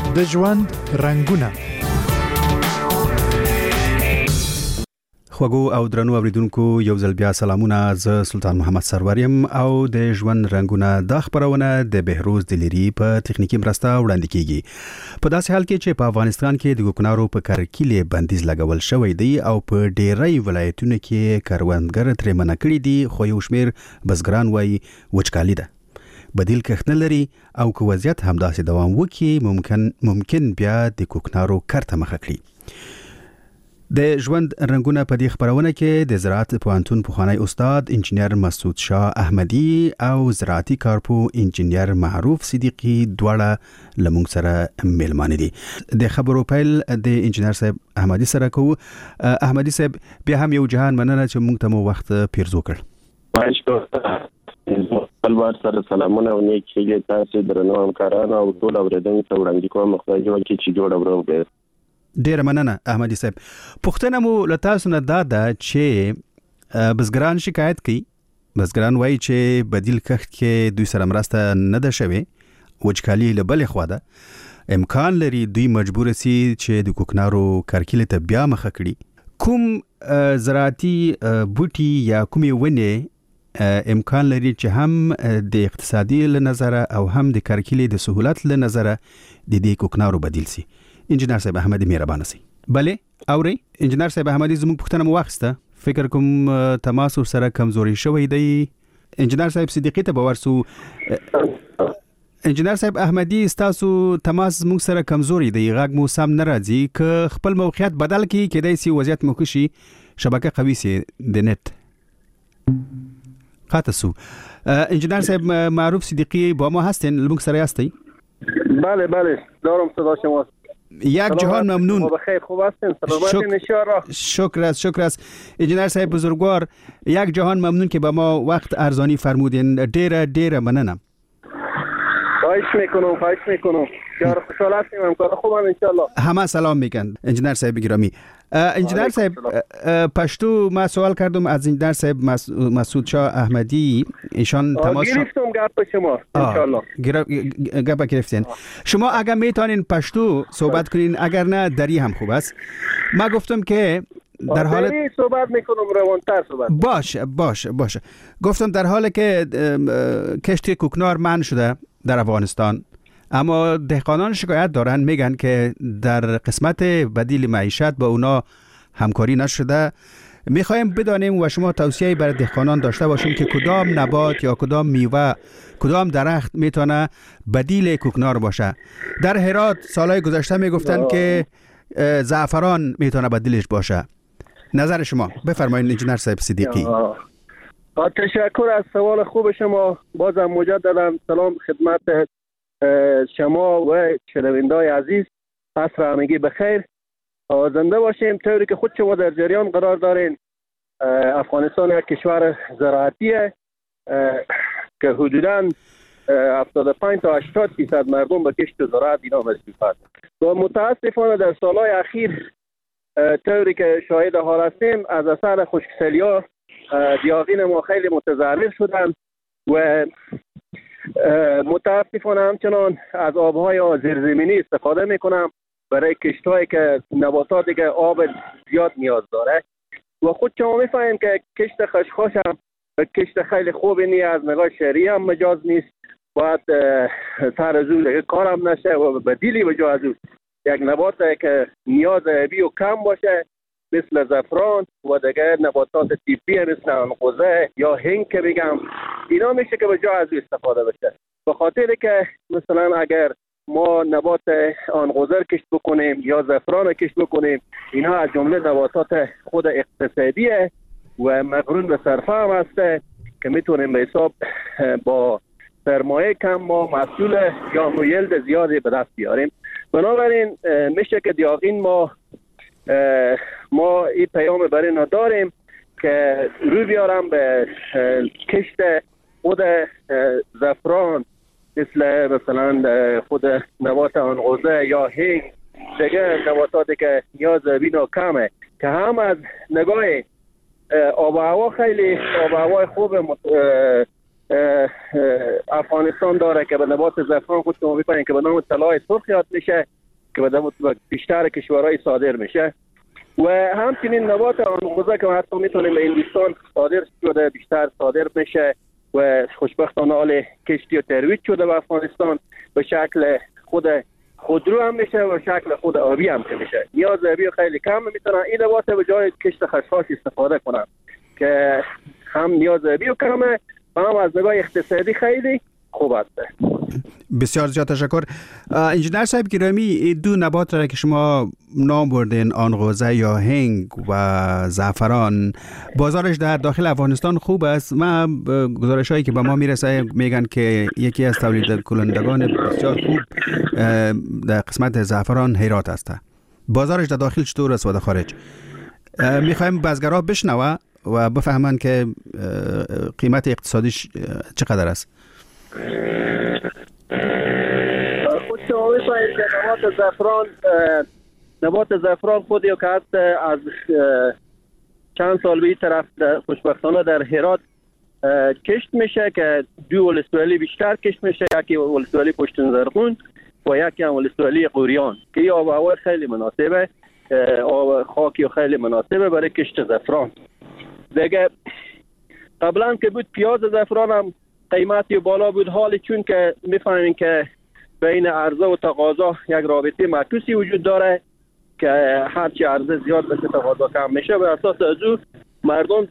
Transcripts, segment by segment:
د ژوند رنگونه. خوږو او درنو اوریدونکو یو ځل بیا سلامونه. زه سلطان محمد سروریم او د ژوند رنگونه د خبرونه د بهروز دلیری په تخنیکی مرسته وړاندې کیږي. په داسې حال کې چې په افغانستان کې د کوکنارو په کرکیلې بندیز لګول شوی دی او په ډیری ولایتونو کې کروندګر ترې منع کړي دي، خو یو شمیر بزګران وايي وچکالي ده، بدیل کښت نه لري او که وضعیت همداسې دوام وکړي ممکن بیا د کوکنارو کرته مخه کړي. د ژوند رنگونه په دې خبرونه کې د زراعت پوهنتون پخوانی استاد انجینر مسعود شاه احمدی او زراعتي کارپو انجینر معروف صدیقی دواړه لمونږ سره میلمانه دي. د خبرو پیل د انجینر صاحب احمدی سره کوو. احمدی صاحب بیا هم یو جهان مننه چې موږ ته مو وخت پیرزو کړ. البار سره سلامونه او نیک هیلې تاسو درنو همکارانو او ټول اوریدونکو ته وړاندې کوم. خدای دې وکړي چې جوړ ورو وي. ډیر مننه احمدی صاحب. پښتنه مو له تاسو نه دا چې بزګران شکایت کوي، بزګران وایي چې بدیل کښت کې دوی سره مرسته نه ده شوې، وچکالي له بلې خوا ده، امکان لري دوی مجبور سي چې د کوکنارو کرکیلې ته بیا مخه کړي. کوم زراعتي بوټي یا کومې ونې امکان لري چې هم د اقتصادي له نظره او هم د کرکیلې د سهولت له نظره د دې کوکنارو بدیل سي؟ انجینر صاحب احمدی مهربانه سي. بله اوري انجینر صاحب احمدی زموږ پوښتنه مو واخیسته، فکر کوم تماس سره کمزوري شوی دی. انجینر صاحب صدیقی ته باورسو. انجینر صاحب احمدی تاسو تماس موږ سره کمزوري دی، غږ مو سم نه راځي. که خپل موقعیت بدل کړئ کېدای سي وضعیت مو کشي، شبکه قوي سي د نت قاطع سو. انجینر صاحب معروف صدیقی با ما هستین؟ لمونگ سره هستی؟ بله دارم صدا شما. یک جهان ممنون. بخیر، خوب هستین؟ سلامتین انشاءالله. شکر است انجینر صاحب بزرگوار. یک جهان ممنون که به ما وقت ارزانی فرمودین. دیر مننم. خواهش میکنم. یار خوشحال هستیم، همکار خوبم انشاءالله. همه سلام میگن انجینر صاحب گرامی. انجینر صاحب پشتو ما سوال کردم از انجینر صاحب مسعود شاه احمدی، ایشان تماس گرفتم گپ شما انشاءالله. گپ گرفتین. شما اگر میتونین پشتو صحبت کنین، اگر نه دری هم خوب است. ما گفتم که در حال صحبت میکنم، روانتر صحبت باشه. گفتم در حالی که کشت کوکنار منع شده در افغانستان، اما دهقانان شکایت دارن، میگن که در قسمت بدیل معیشت با اونا همکاری نشده. میخوایم بدانیم و شما توصیه برای دهقانان داشته باشین که کدام نبات یا کدام میوه، کدام درخت میتونه بدیل کوکنار باشه. در هرات سالهای گذشته میگفتن که زعفران میتونه بدیلش باشه. نظر شما بفرمایید انجینر صاحب صدیقی. تشکر از سوال خوب شما. بازم مجددا سلام خدمت شما و شنونده‌های عزیز. عصر همگی بخیر، زنده باشیم. طوری که خود شما در جریان قرار دارین، افغانستان یک کشور زراعتیه که حدوداً 75 تا 80% مردم به کشت زراعت اینا مصروفند و متاسفانه در سالهای اخیر طوری که شاهد حال هستیم از اثر خشکسالی‌ها دیاغین ما خیلی متضرر شدن و متاسفانه همچنان از آبهای زیرزمینی استفاده میکنم برای کشت‌هایی که نباتاتی که آب زیاد نیاز داره و خود شما میفهمیم که کشت خشخاش هم کشت خیلی خوبی نیست، از نگاه شهری هم مجاز نیست. باید سر از اون کارم نشه و بدیلی به جای از اون یک نبات که نیاز آبی و کم باشه مثل زعفران و دیگه نباتات تیپی مثل عنقوزه یا هنگ که بگم، اینا میشه که به جای از استفاده بشه. به خاطر که مثلا اگر ما نبات عنقوزه کشت بکنیم یا زعفران کشت بکنیم، اینا از جمله نباتات خود اقتصادیه و مقرون به صرفه هم هسته که میتونیم به حساب با سرمایه کم ما محصول یا یلد زیادی به دست بیاریم. بنابراین میشه که دیاغین ما این پیام برای اینا داریم که روی بیارم به کشت خود زعفران مثلا خود نبات عنقوزه یا هنگ، دیگه نباتاتی که نیاز بینا کمه که هم از نگاه آب و هوا خیلی آب و هوای خوب افغانستان داره که به نبات زعفران خود شما می‌فهمید که به نام طلای سرخ یاد میشه که به بیشتر کشورهای صادر میشه و همچنین نبات آنغوزه که حتی میتونیم به هندوستان صادر شده بیشتر صادر میشه و خوشبختانه حال کشتی و ترویج شده به افغانستان به شکل خودرو هم میشه و شکل خود آبی هم که میشه. نیاز آبی خیلی کم میتونن این نبات به جای کشت خشخاش استفاده کنن که هم نیاز آبی و کمه و هم از نگاه اقتصادی خیلی خوب است. بسیار زیاد تشکر. انجینر صاحب گرامی، دو نبات را که شما نام بردین، آنغوزه یا هنگ و زعفران، بازارش در داخل افغانستان خوب است. ما گزارش هایی که به ما میرسه میگن که یکی از تولید کنندگان بسیار خوب در قسمت زعفران هرات است. بازارش در داخل چطور است و در خارج؟ میخوایم بازگرا بشنوه و بفهمن که قیمت اقتصادیش چقدر است. خود شما می‌فهمید که نبات زعفران خودی که هست از چند سال به این طرف خوشبختانه در هرات کشت میشه که دو ولسوالی بیشتر کشت میشه، یکی ولسوالی پشتون زرغون و یکی هم ولسوالی قوریان که این آب و هوا خیلی مناسبه، آب خاکی خیلی مناسبه برای کشت زعفران. دیگه قبلا که بود پیاز زعفران هم قیمتی بالا بود، حالی چون که میفهمین که بین عرضه و تقاضا یک رابطه معکوسی وجود داره که هرچی عرضه زیاد بشه تقاضا کم میشه. به اساس از او مردم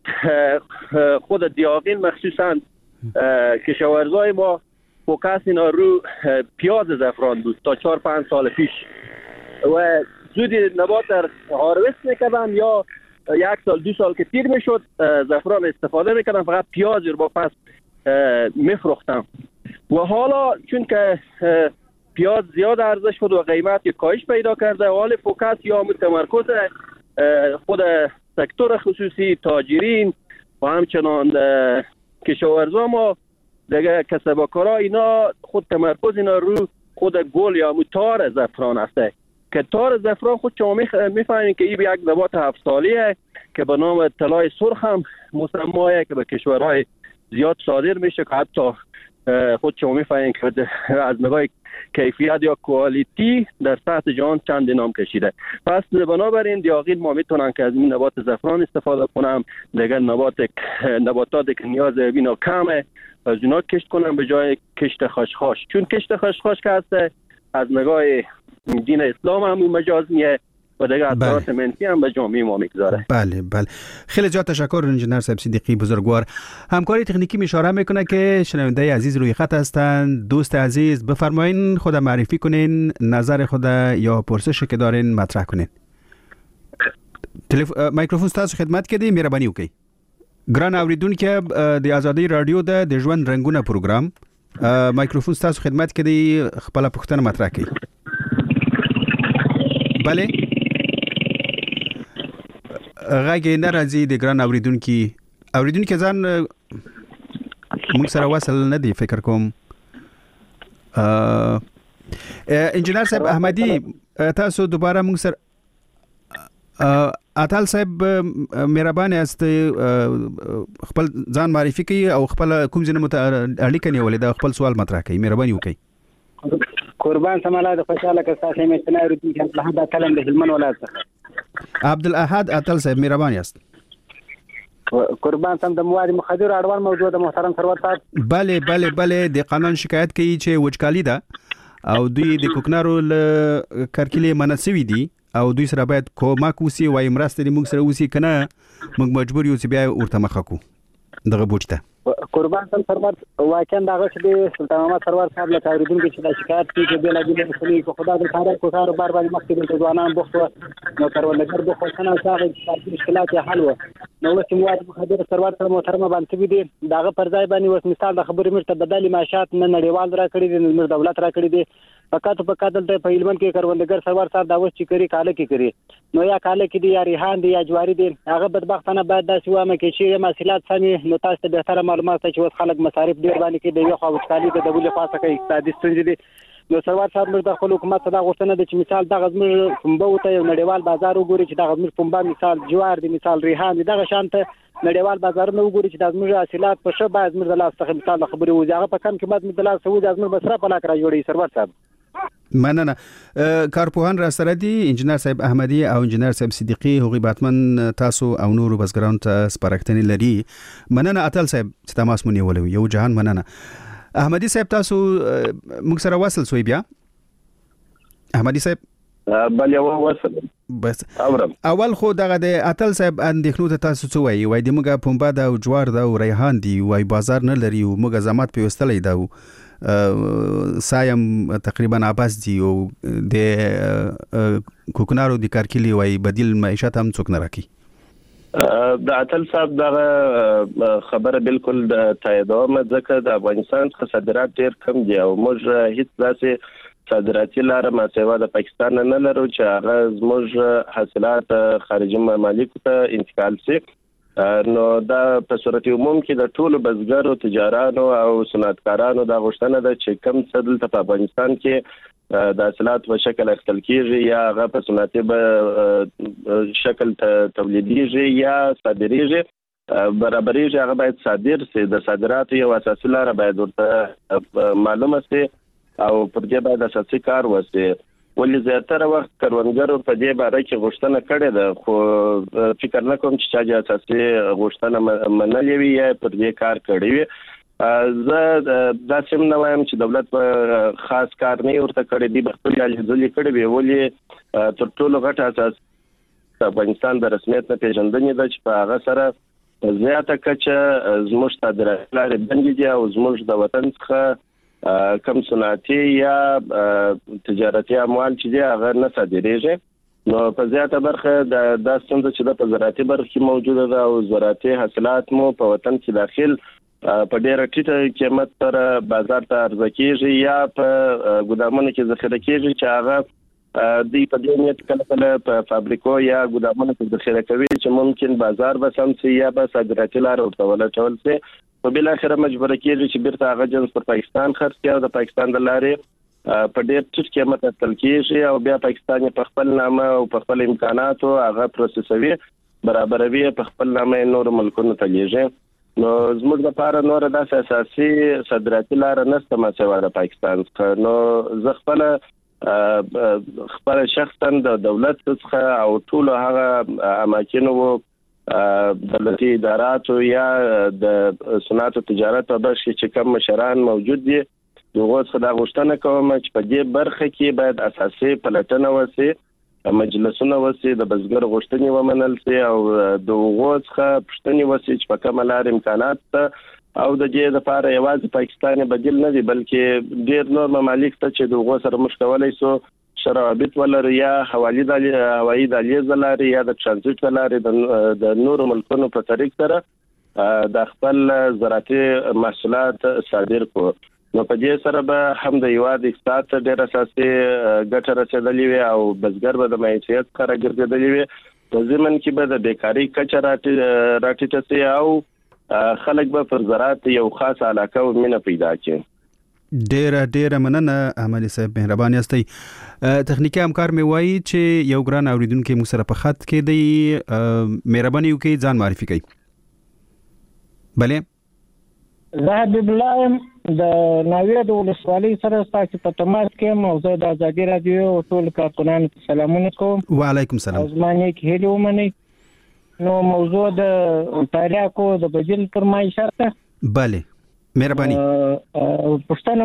خود دیاقین مخصوصا کشاورزای ما فوکس اینا رو پیاز زعفران بود تا 4-5 سال پیش و زودی نبات در هارویست میکردن یا 1 سال 2 سال که تیر میشد زعفران استفاده میکردن، فقط پیاز رو با پس میفروختم و حالا چون که پیاز زیاد عرضه شد و قیمت کاهش پیدا کرده، حال فوکس یا تمرکز خود سکتور خصوصی، تاجرین و همچنان کشاورزا ما دیگه کسبکارا اینا خود تمرکز اینا رو خود گل یا تار زعفران است که تار زعفران خود شما میفهمید که این یک نبات 7 سالیه که به نام طلای سرخ هم مسماه که به کشورهای زیاد صادر میشه که حتی خود شما میفهمید که از نگاه کیفیت یا کوالیتی در سطح جهان چند نام کشیده. پس بنابراین دیاقین ما میتونن که از این نبات زعفران استفاده کنم، دیگر نباتاتی که نیاز بینا کمه از اونا کشت کنم به جای کشت خشخاش، چون کشت خشخاش که هست از نگاه دین اسلام هم مجاز میه و دیگه اثرات منفی هم به جامعه ما میگذاره. بله. خیلی زیاد تشکر انجینر صاحب صدیقی بزرگوار. همکاری تکنیکی اشاره میکنه که شنونده عزیز روی خط هستند. دوست عزیز بفرمایین خود معرفی کنین، نظر خود یا پرسشی که دارین مطرح کنین. میکروفون ستاسو خدمت کړي، مهرباني وکړئ. ګران اوریدونکو د آزادۍ رادیو د ژوند رنگونه پروګرام میکروفون ستاسو خدمت کړي، خپل پوښتنه مطرح کړئ. بله غږ ناراضي د ګران اوریدونکو ځان موږ سره وصل نه دی فکر کوم. انجینر صاحب احمدی تاسو دوباره موږ سره اتل صاحب مهربان است خپل ځان معرفي کړئ او خپل کوم ځنه اړیکه نیولې دا خپل سوال مطرح کړئ، مهرباني وکړئ. قربان سماله د خوشاله کساته مې ستنه ورته چې الله دا کلم د هلمن ولایت څخه عبدالاحد اتل صاحب مهربان است. قربان سم د مواد مخدر اړوند موضوع د محترم سرور صاحب. بله د قانون شکایت کوي چې وچکالي ده او دوی د کوکنارو ل کرکلې منسوي دي او دوی سره باید کومک وسی وای مرسته دې موږ سره وسی کنه موږ مجبور یو چې بیا ورته مخه کو دغه بوجته. قربان سم سرور واقعا دغه چې سلطان محمد سرور صاحب له اوریدونکو چې د شکایت کې بلا بلا مسلې کو خدای دې کار کو کار بار بار مخکې د ځوانان بوخته نو کارولګر بوخته څنګه څنګه مشکلات حل و نو چې مواد مخدر سرور سره محترمه باندې دي دغه پر ځای باندې وس مثال د خبرې مرته بدلي معاشات نه نړیوال را کړی دي، نو دولت را کړی دي فقط دلته په علمن کې کاروندګر سرور سره دا وس چې کری کاله کې کری نو یا کاله کې دي یا ریحان دي یا جواری دي، هغه بدبختانه باید داسې وامه کې چې مسئلات سمي نو تاسو ته به تر معلومات چې وس خلک مصارف ډیر باندې کې دی یو خو وچکالي د بل خاصه کې اقتصادي ستونزې دي نو سروار صاحب موږ د خپل حکومت څخه غوښتنه ده چې مثال دغه زموږ پنبه ته یو نړیوال بازار وګوري چې دغه زموږ پنبه مثال جوار دی مثال ریحان دی دغه شانته نړیوال بازارونه وګوري چې د زموږ حاصلات په ښه باید زموږ د لاس څخه مثال خبرې وځي هغه په کم قیمت مې د لاس څخه وځي زموږ بسره په لاک را جوړي سروار صاحب مننه کارپوهان را سره دي انجنیر صاحب احمدي او انجنیر صاحب صدیقي هغوی باتمن تاسو او نور بزګرانو ته سپارښتنې لري مننه اتل صاحب چې تماس مونږ نیولو یو جهان مننه احمدي صاحب تاسو موږ سره وصل سوی بیا احمدي صاحب بل یو وصل بس اورم اول خو دغه د اتل صاحب اندېښنو ته تاسو څه وایي د موږ پنبه د جوار د ریحان دی وای بازار نه لري او موږ زمات پیوستلې دا سایم تقریبا عباس دی او د کوکنارو د کارکلی وای بدیل معیشت هم څوک نه راکي د اتل صاحب دغه خبره بالکل د تاییدوم ځکه د افغانستان څخه صادرات ډیر کم دي او موږ هیڅ داسې صادراتي لاره ما سیوا د پاکستان نه لرو چې هغه زموږ حاصلات خارجي ممالکو ته انتقال شي نو دا په صورت عموم کې د ټولو بزګرو تجارانو او صنعتکارانو د غوښتنه ده چې کم څه دلته په افغانستان کې د حاصلات په شکل اخیستل کیږي یا هغه په صنعتي شکل تولیدیږي یا صادریږي برابرېږي هغه باید صادر شي د صادراتو یو اساسي لاره باید ورته معلومه شي او پر دې باید اساسي کار وشي ولې زیاتره وخت کروندګرو په دې باره کې غوښتنه کړې ده خو فکر نه کوم چې چا اساسي غوښتنه منلې وي یا پر دې کار کړی وي زه دا سم نه وایم چې دولت په خاص کار نه ورته کړی دی خپل ځلې کړی وي ولې تر ټولو غټ اساس افغانستان د رسمیت نه پیژندنې ده چې په هغه سره زیاته کچه زموږ صادرات لري بندي دي او زموږ د وطن څخه کم صنعتي یا تجارتي اموال چې دی هغه نه صادریږي نو په زیاته برخه د ستونزه چې د زراعتي برخه کې موجوده ده او زراعتي حاصلات مو په وطن کې داخل په ډیره ټیټه قیمت سره بازار ته عرضه کیږي یا په ګودامونو کې ذخیره کیږي چې هغه د په دې نیت کله په فابریکو یا ګودامونو کې ذخیره کوي چې ممکن بازار به سم شي یا به صادراتي لار ورته ولټول شي په بل اخر مجبور کیږي چې بیرته هغه جنس پر پاکستان خرڅ کړي او د پاکستان د لارې په ډېر ټیټ قیمت تل کیږي او بیا پاکستان په خپل نامه او په خپل امکاناتو هغه پروسسوي برابروي په خپل نامه نور ملکونو ته لیږي نو زموږ لپاره نور د اساسي صادراتي لار نشته ما سوا د پاکستان څخه نو زه خپل شخصا د دولت څخه او ټول هغه اماکن وو دولتي اداراتو یا د صنعت او تجارت په برخه کې کوم مشران موجود دي دغه څخه د غوښتنه کوم چې په دې برخه کې باید اساسي پلټنه وشي مجلسونه وشي د بزګر غوښتنې ومنل شي او دغه څخه پښتني وشي چې په کومه لار امکانات او د دې لپاره یوازې پاکستان بدیل نه دی بلکې ډېر نور ممالک ته چې دغه سره مشکلای سو شرابط ولري یا هوایي دهلیز لري یا د ترانزیت لري د نورو ملکونو په طریق سره د خپل زراعتي محصولات صادر کو نو په دې سره به هم د یواد اقتصاد ته ډېر اساسي ګټه رسیدلې وي او بزګر به د معیشت کار ګرځیدلې وي په ضمن کې به د بیکاری کچه راټیټه شي او خلک به پر زراعت یو خاص علاقه او مینه پیدا کړي ډېر مننه احمدي صاحب مهرباني استئ تخنیکی همکار مې وایي چې یو ګران اوریدونکو مو سره په خط کې دی مهرباني وکړئ ځان معرفي کړئ بله زه حبیب الله د ناوې د ولسوالۍ سره ستاسو په تماس کې مو زه د ازادي رادیو ټول کارکونانو ته سلامونه کوم وعلیکم السلام زمانه کې هلي ومني نو موضوع د تاریخو د بدیل فرمایشات بله مهرباني پښتنه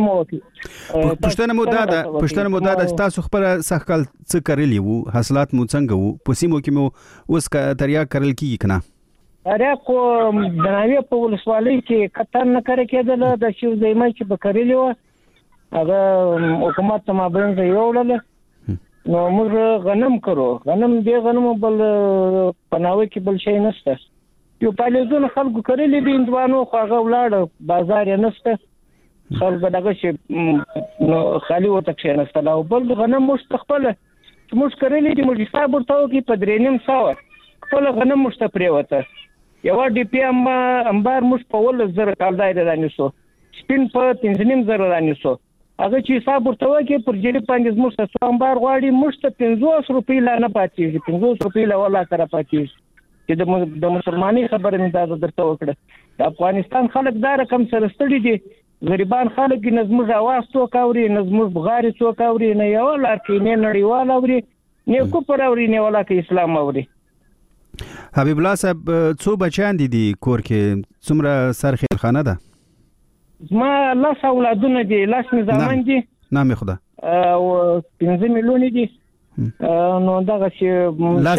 مو دا د تاسو خبره سخت څه کړلی وو حاصلات مو څنګه وو په سیمو کې مو اوس تریا کړل کیږي کنه تاریخ د ناوې په ولسوالۍ کې کتن نه کړی کېدل د شیو زېمه چې به کړلی و هغه حکومت ته مابین یوړل نو موږ غنم دی غنم بل پناوي کې بل شي نشته یو پالیزونه خلکو کړلی دي اندوانو خو هغه ولاړ بازار یې نشته خلک دغه شي نو خالي وته کې نشته او بل غنم مستقبل چې موږ کړلی دي موږ حساب ورته کې په 3.5 خپل غنم مشته پریوته یو ډي پی انبار موږ په ول زر کال دای رانیسو سپین په 3.5 زر رانیسو هغه چې حساب ورته وکړي پر جریب باندې موږ ته څو انبار غواړي موږ ته 50 روپۍ لا نه پاتېږي 50 روپۍ لا ولا سره پاتېږي چې د مسلمانۍ خبره مې دا درته وکړه د افغانستان خلک دا رقم سره ستړي دي غریبان خلک نه زموږ اواز څوک اوري نه زموږ بغارې څوک اوري نه یو لار کې نه نړیوال اوري نه کوپر اوري نه ولا کې اسلام اوري. حبیب الله صاحب څو بچیان دي کور کې څومره سرخیل خانه ده؟ ما 10 اولادونه دي 10 نظامان دي نام خدا او 15 میلیون دي نو دغه چې 10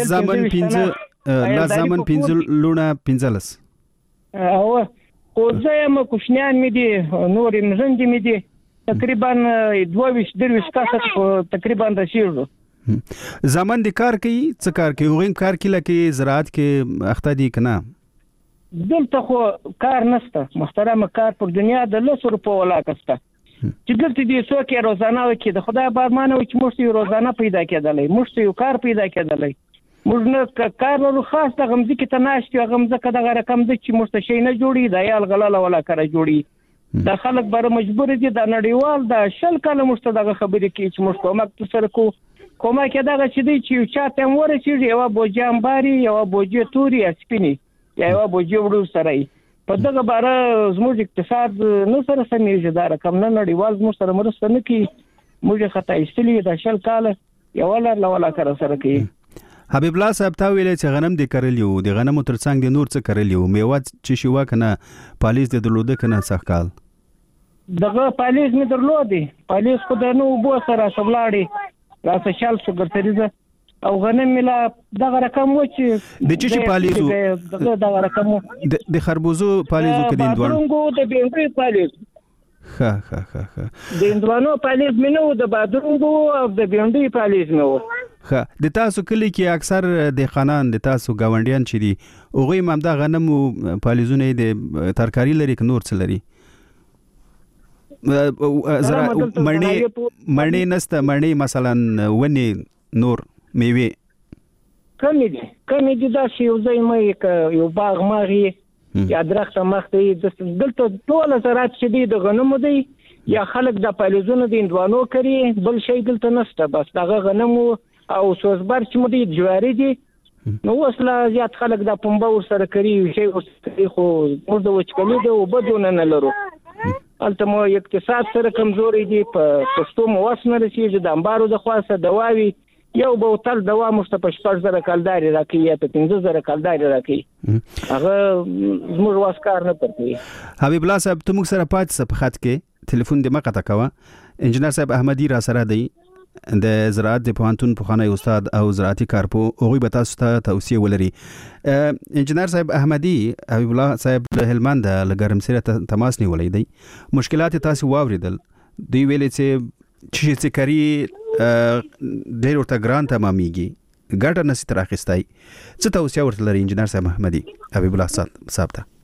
زمن 15 لونه 15 او خو زه کوشنیان مې دي نور مزند مې دي تقریبا 22 کسه تقریبا رسیدو. زمان د کار کوي څه کار کوي وغین کار کې لکه زراعت کې اخته دي کنه دلته خو کار نشته محترمه کار پر دنیا د 100 روپو ولا کسته چې دلته دي څوک روزانه وکي د خدای بارمانه چې موږ روزانه پیدا کېدلای موږ یو کار پیدا کېدلای موږ نه کار له خاص د غمزه کې تناشتي غمزه کده رقم د چې موږ شي نه جوړي د یال غلاله ولا کار جوړي د خلک بر مجبور دي د نړیوال د شل کله موږ دغه خبرې کې چې موږ کومک سره کومه کې دغه چې دی چې چاته مور چې یو بوجام باري یو بوجي توري سپینی یو بوجي وړو سره په دغه باره زموږ اقتصاد نو سره سمېږي دا رقم نه نړیوال زموږ سره مرسته نه کوي موږ خطا ایستلی د شل کال یو ولا کار سره کوي. حبیب الله صاحب تا ویلې چې غنم دې کرلیو د غنمو ترڅنګ د نور څه کرلیو میوه چې شو کنه پالیز د درلوده کنه سخکال دغه پالیز می درلودي پالیز خو د نو بو سره سبلاړي راسه شال سګرتریزه او غنم ملا دغه رقم و چې د چی پالیزو دغه رقم د خربوزو پالیزو کې د اندوانو د بینګری پالیز ها د اندوانو پالیز مینو د بادرونګو او د بینګری پالیز نو د تاسو کلی کې اکثر د خانان د تاسو گاونډیان چې دي اوغه مم د غنم او پالیزونه د ترکاری لري ک نور څه لري زرا مړنی نسته مړنی مثلا ونی نور میوه کمی دي دا چې یو ځای مې یو باغ ماغي یا درخت مخته دلته ټول زراعت چې دی د غنمو دی یا خلک د پالیزونو د اندوانو کوي بل شي دلته نشته بس دغه غنمو او سوزبر چې مو دی جواری دي نو وسله زیات خلک د پنبه ور سره کوي شي خو موږ د وچکلي د وبدون نه لرو الته مو اقتصاد سره کمزوري دي په پښتو مو واسنه رسیږي د انبارو د خاصه دواوي یو بوتل دوا مشته په 4000 کالداري راکې یا په 15000 کالداري راکې هغه زموږ واسکار نه پرې. حبیب الله صاحب ته موږ سره پات په خط کې ټلیفون د مقطع کاوه انجنیر صاحب احمدي را سره دی د زراعت د پوهنتون پوخانه استاد او زراعتي کارپو اوغي به تاسو ته توصيه ولري. انجنیر صاحب احمدي حبیب الله صاحب د هلمند لګرم سره تماس نیولې دی مشکلات تاسو واوریدل دی ویلې چې کاری ډېر ورته ګران تمامېږي ګټه نسی تر اخیستای څه توصيه ورته لري انجنیر صاحب احمدي حبیب الله صاحب ته؟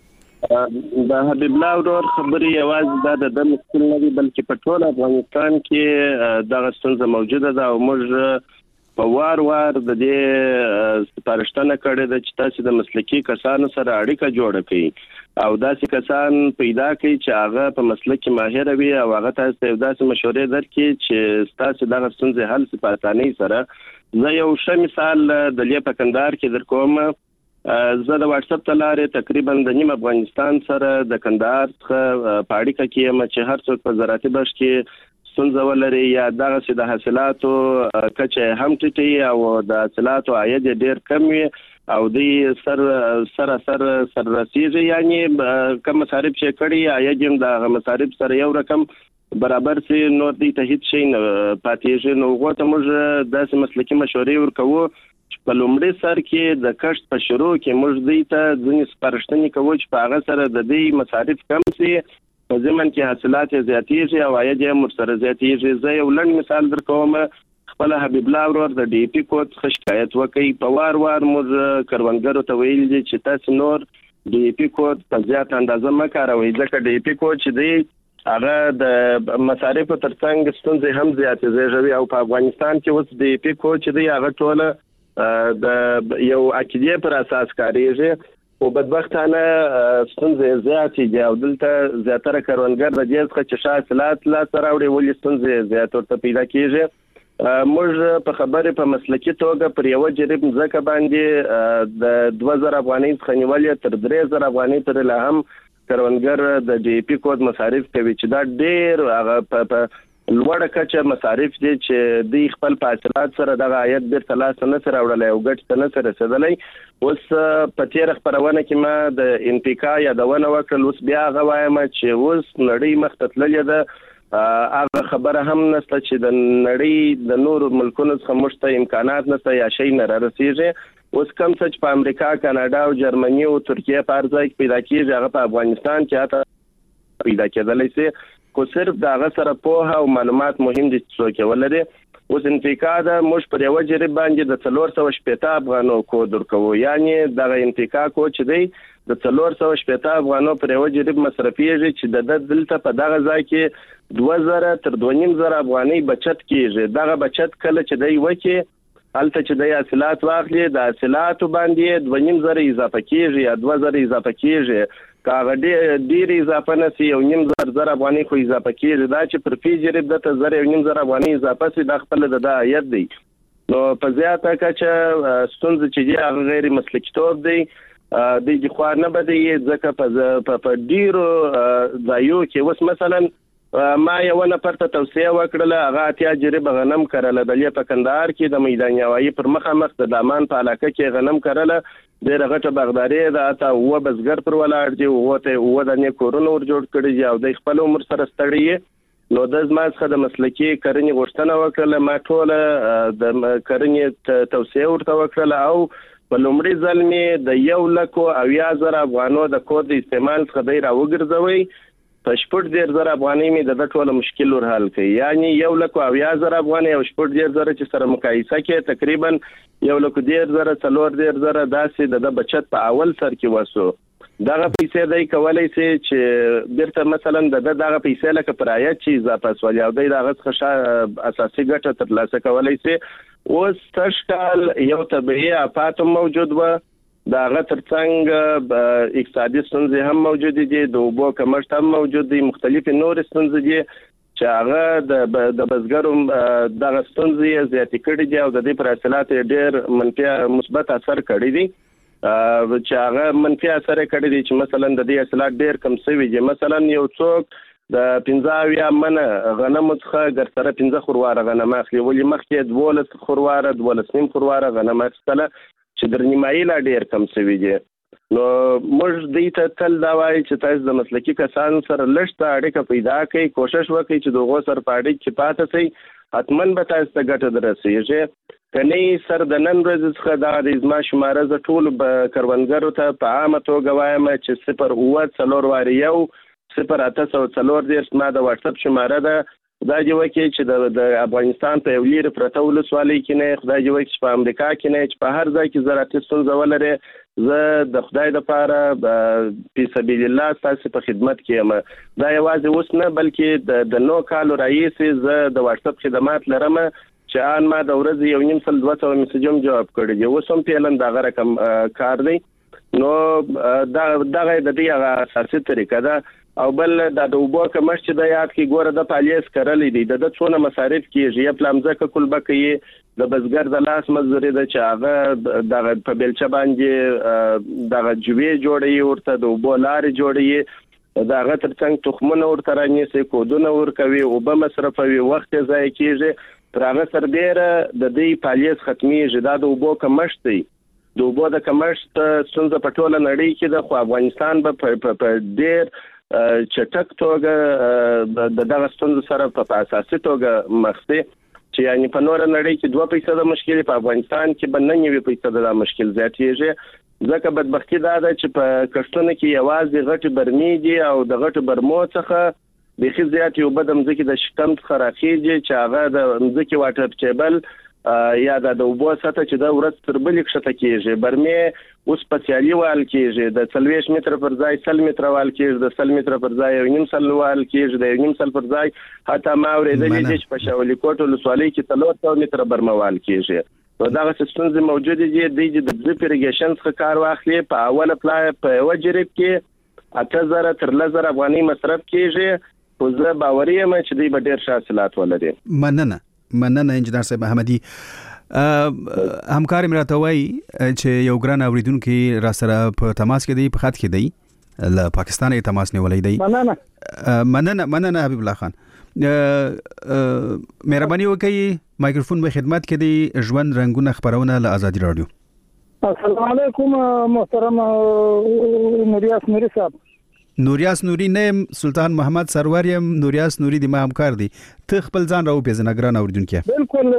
د حبیب الله ورور خبرې یوازې د مشکل نه دي بلکې په ټول افغانستان کې دغه ستونزه موجوده ده او موږ په وار د دې سپارښتنه کړې ده چې تاسو د مسلکي کسانو سره اړیکه جوړه کړئ او داسې کسان پیدا کړئ چې هغه په مسلک کې ماهر وي او هغه تاسو ته داسې مشورې درکړي چې تاسو دغه ستونزې حل په اسانۍ سره. زه یو ښه مثال د لیه په کندهار کې درکوم. زه د واتس اپ تلارې تقریبا د نیم افغانستان سره د کندهار څخه په اړیکه کې یم چې هر څوک په زراعتي برخه کې ستونزه ولري یا دغه چې د حاصلاتو کچه هم ټیټي او د حاصلاتو عاید ډیر کم وي او د سر رسیږي یعنی کم مصارف چې کړي عاید هم د مصارف سره یو رقم برابر سي نور دي ته هیڅ شي نه پاتېږي. نو غوته موږ داسې مسلکي مشورې ورکوو چې په لومړي سر کې د کښت په شروع کې موږ دې ته ځینې سپارښتنې کوو چې په هغه سره د دې مصارف کم سي په ضمن کې حاصلات زیاتېږي او عاید یې ورسره زیاتېږي. زه یو لنډ مثال درکوم. خپل حبیب الله ورور د ډي پی کوډ شکایت وکړي په وار موږ کروندګرو ته ویل دي چې تاسو نور ډي پی کوډ په زیات اندازه مه کاروئ ځکه ډي پی کوډ چې دی هغه د مصارفو ترڅنګ ستونزې هم زیاتې زیږوي او په افغانستان کې اوس ډي پی کوډ چې دی هغه ټوله د یو عقیدې پر اساس کاریږي او بدبختانه ستونزې زیاتې دي او دلته زیاتره کروندګر د دې څخه چې حاصلات لا سره وړي ولې ستونزې زیات ورته پیدا کیږي. موږ په خبره په مسلکي توګه پر یو جریب ځکه باندې د 2000 افغانۍ څخه نیولې تر 3000 افغانۍ پر له هم کروندګر د ډي پی کود مصارف کوي چې دا ډېر هغه په لوړه کچه مصارف دي چې د خپل حاصلات سره د عاید بیرته لاس نه سره وړلای او ګټ نه سره رسیدلی. اوس په تیر خبرونه کې ما د انپیکا یادونه وکړل، اوس بیا غوایم چې اوس نړۍ مخ ته تللې ده، هغه خبره هم نشته چې د نړۍ د نور ملکونو څخه مشته امکانات نشته یا شي نه رسیږي. اوس کوم څه په امریکا، کاناډا او جرمني او ترکیه په ارزای کې پیدا کیږي هغه په افغانستان کې هاته پیدا کېدلی سي، خو صرف د هغه سره پوهه او معلومات مهم دي چې څوک ولري. اوس انفیکا ده موږ پر یو جریب باندې د 460 افغانو کود ورکوو، یعنی دغه انفیکا کود چې دی د 460 افغانو پر یو جریب مصرفیږي چې د دلته په دغه ځای کې 2000 تر 2500 افغانۍ بچت کیږي. دغه بچت کله چې دی وکي هلته چې د حاصلات واخلي د حاصلاتو باندې 2500 اضافه کیږي یا 2000 اضافه کیږي، کاغه ډیر اضافه نسی 1.5 افغانۍ خو اضافه کیږي، دا چې پر فی جریب د 1.5 افغانۍ اضافه سي د خپل د عاید دی. نو په زیاته کچه ستونزې چې دی هغه غیر مسلکي توب دی د خو نه بده ځکه په ډیرو ځایو کې اوس مثلا ما یو نفر ته توصیه وکړه هغه اتیا جریب غنم کرله د په کندهار کې د میدان یوایي پر مخامخ د دامان په علاقه کې غنم کرله، ډېر غټه بغداري ده، اته و بزګر پر ولاړ دي او د نه کورونو ور جوړ کړی دي او د خپل عمر سره ستړي. نو د زما څخه د مسلکي کرنې غوښتنه وکړه، ما ټوله د کرنې توصیه ورته وکړه او په لومړي ځل مې د 1,80,000 افغانو د کود استعمال څخه دی راوګرځوي، په 1,000 افغانۍ مې د ټوله مشکل ور حل کړي، یعنی 1,80,000 افغانۍ او 1,000 چې سره مقایسه کې تقریبا 1,000 4,000 داسې د بچت په اول سر کې وسو. دغه پیسې دای کولای شي چې بیرته مثلا دغه پیسې لکه پرایت چې اضافه سوال او دغه څخه اساسي ګټه ترلاسه کولای شي. اوس تشکال یو طبيعي آفات موجود و، دا غتر څنګه اقتصادي ستونزې هم موجود دي، د اوبو کمښت هم موجود دي، مختلف نور ستونزې دي چې هغه د بزګرو دغه ستونزې زیاتې کړي دي او د دې پر حاصلات ډېر منفي مثبت اثر کړی دي چې هغه منفي اثر کړی دي چې مثلا د دې حاصلات ډېر کم شوي دي. مثلا یو څوک د 15 من غنم څخه ګر سره 15 خورواره غنم اخلي، ولې مخکې 12 خورواره 12 خورواره غنم اخلي چې در نیمایي لا ډیر کم شوي دي. نو موږ دې ته تل دا وایي چې تاسو د مسلکي کسانو سره لږ اړیکه پیدا کړئ، کوشش وکړئ چې دغه سره په اړیکه کې پاتې شئ، حتمن به تاسو ته ګټه درسیږي. کني سر د نن ورځې څخه د ازما شماره ز ټول کروندګرو ته په عامه توګه وایم چې 0.4 0.8 ما د واتس اپ شماره ده، خدای دې وکړي چې د افغانستان په یو لیر پرته ولسوالۍ کې نه، خدای دې وکړي چې په امریکا کې نه، چې په هر ځای کې زراعتي ستونزه ولري، زه د خدای لپاره په سبیل الله تاسو په خدمت کې یم. دا یوازې اوس نه بلکې د 9 کالو رئیس زه د واتس اپ خدمات لرم چې ان ما د ورځې یو نیم سل 200 میسجوم جواب کړی دی، اوس هم پیلن دا غره کم کار دی. نو دا د دې اساسي طریقه ده. او بل د اوبو کمښت چې د یاد کې ګوره د پالیس کرلې دي د څونه مصارف کیږي، یا پلمځکه کولبه کوي د بزګر د لاس مزوري د چاغه د په بلچ باندې د جوی جوړي ورته د اوبو لارې جوړي، دا غتر څنګه تخمونه ورته رانیسي، کودونه ور کوي، اوبه مصرفوي، وخت ضایع کیږي، تر هغه سر ډیره د دې پالیس ختميږي. دا د اوبو کمښت دی، د اوبو د کمښت څنګه په ټوله نړۍ کې د خو افغانستان په ډیر چټک توګه دغه ستونزو سره په اساسي توګه مخ دي، چې یعنی په نور نړۍ کې 2% د مشکل، په افغانستان کې بننه 9% د مشکل زیاتېږي. ځکه بدبختی دا ده چې په کښتونو کې یوازې غټي برمي دي او د غټو برمو څخه د خې زیات یو بدم ځکه د شکم څخه راخیږي چې هغه د ځکه واټر چېبل یا د اوبو سطح چې د ورځ تر بلې کښته کېږي. برمې اوس په سیالي وال کېږي، د 40 متر پر ځای 100 متر وال کېږي، د 100 متر پر ځای 1.5 وال کېږي، د 1.5 پر ځای حتی ما اورېدلې چې په شاولي کوټ ولسوالۍ کې 300 متر برمه وال کېږي. نو دا ستونزې موجود دي د ډریپ اریګیشن څخه کار واخلي په اوله پلان په وجریب کې 8000 تر 1000 افغاني مصرف کیږي خو زه باوري یم چې دوی به ډیر ښه حاصلات ولري. مننه انجنیر صاحب احمدي. همکار مراته وای چې یو ګران اوریدونکو را سره په تماس کې دی په خط کې دی له پاکستان یې تماس نیولې دی. مننه حبیب الله خان. مهرباني وکړئ مایکروفون په خدمت کې دی ژوند رنگونه خبرونه له آزادي رادیو. السلام علیکم محترم نوریاس نوری صاحب. نوریاس نوری نه سلطان محمد سرور یم. نوریاس نوری د ما همکار دی. ته خپل ځان راو پیژنه ګران اوریدونکو. بالکل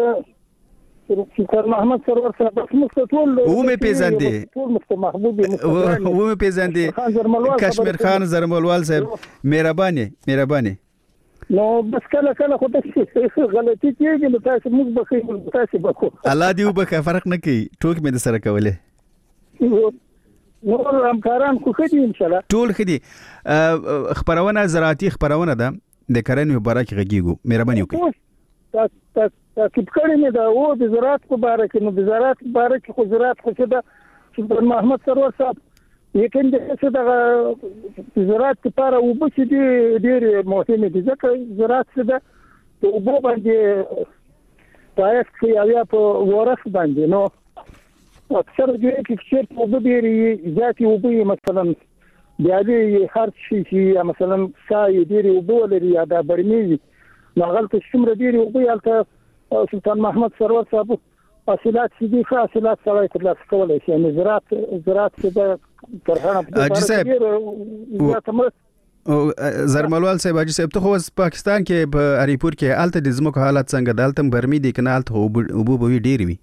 سلطان محمد سرور صاحب بس مستطول و مې پیژندې ټول محبوب و مې پیژندې کشمیر خان زرملوال صاحب مهرباني. نو بس کله خو د غلطي کېږي نو تاسو موږ به تاسو بکو الله دې وبخښه فرق نه کوي ټوک مې سره کولې نو همکاران خو خدي ان شاء الله ټول خدي. خبرونه زراعتي خبرونه ده د کرنې په اړه کې غږیږو مهرباني وکړئ. تاکید کړی مې دا و د زراعت په اړه کې نو د زراعت په اړه کې خو زراعت خو څه سلطان محمد سرور صاحب یقین دې چې دا زراعت لپاره وبسي دي ډېر مهم دي ځکه زراعت څه ده د اوبو باندې پایښت کوي یا په ورث باندې نو اکثر دې کې چې اوبه ډېرې زیاتې اوبه مثلا بیا دې خرڅ شي یا مثلا سای ډېرې اوبه لري یا دا برمي نو غلط څومره ډېرې اوبه هلته سلطان محمد سرور صاحب حاصلات دي حاصلات سره ترلاسه کولای شي یعنی زراعت څه ده ترخانه حاجی صاحب زرملوال صاحب حاجی صاحب ته خو پاکستان کې په اریپور کې الته د زموږ حالت څنګه دالته برمي دي کنه الته اوبو به ډېری وي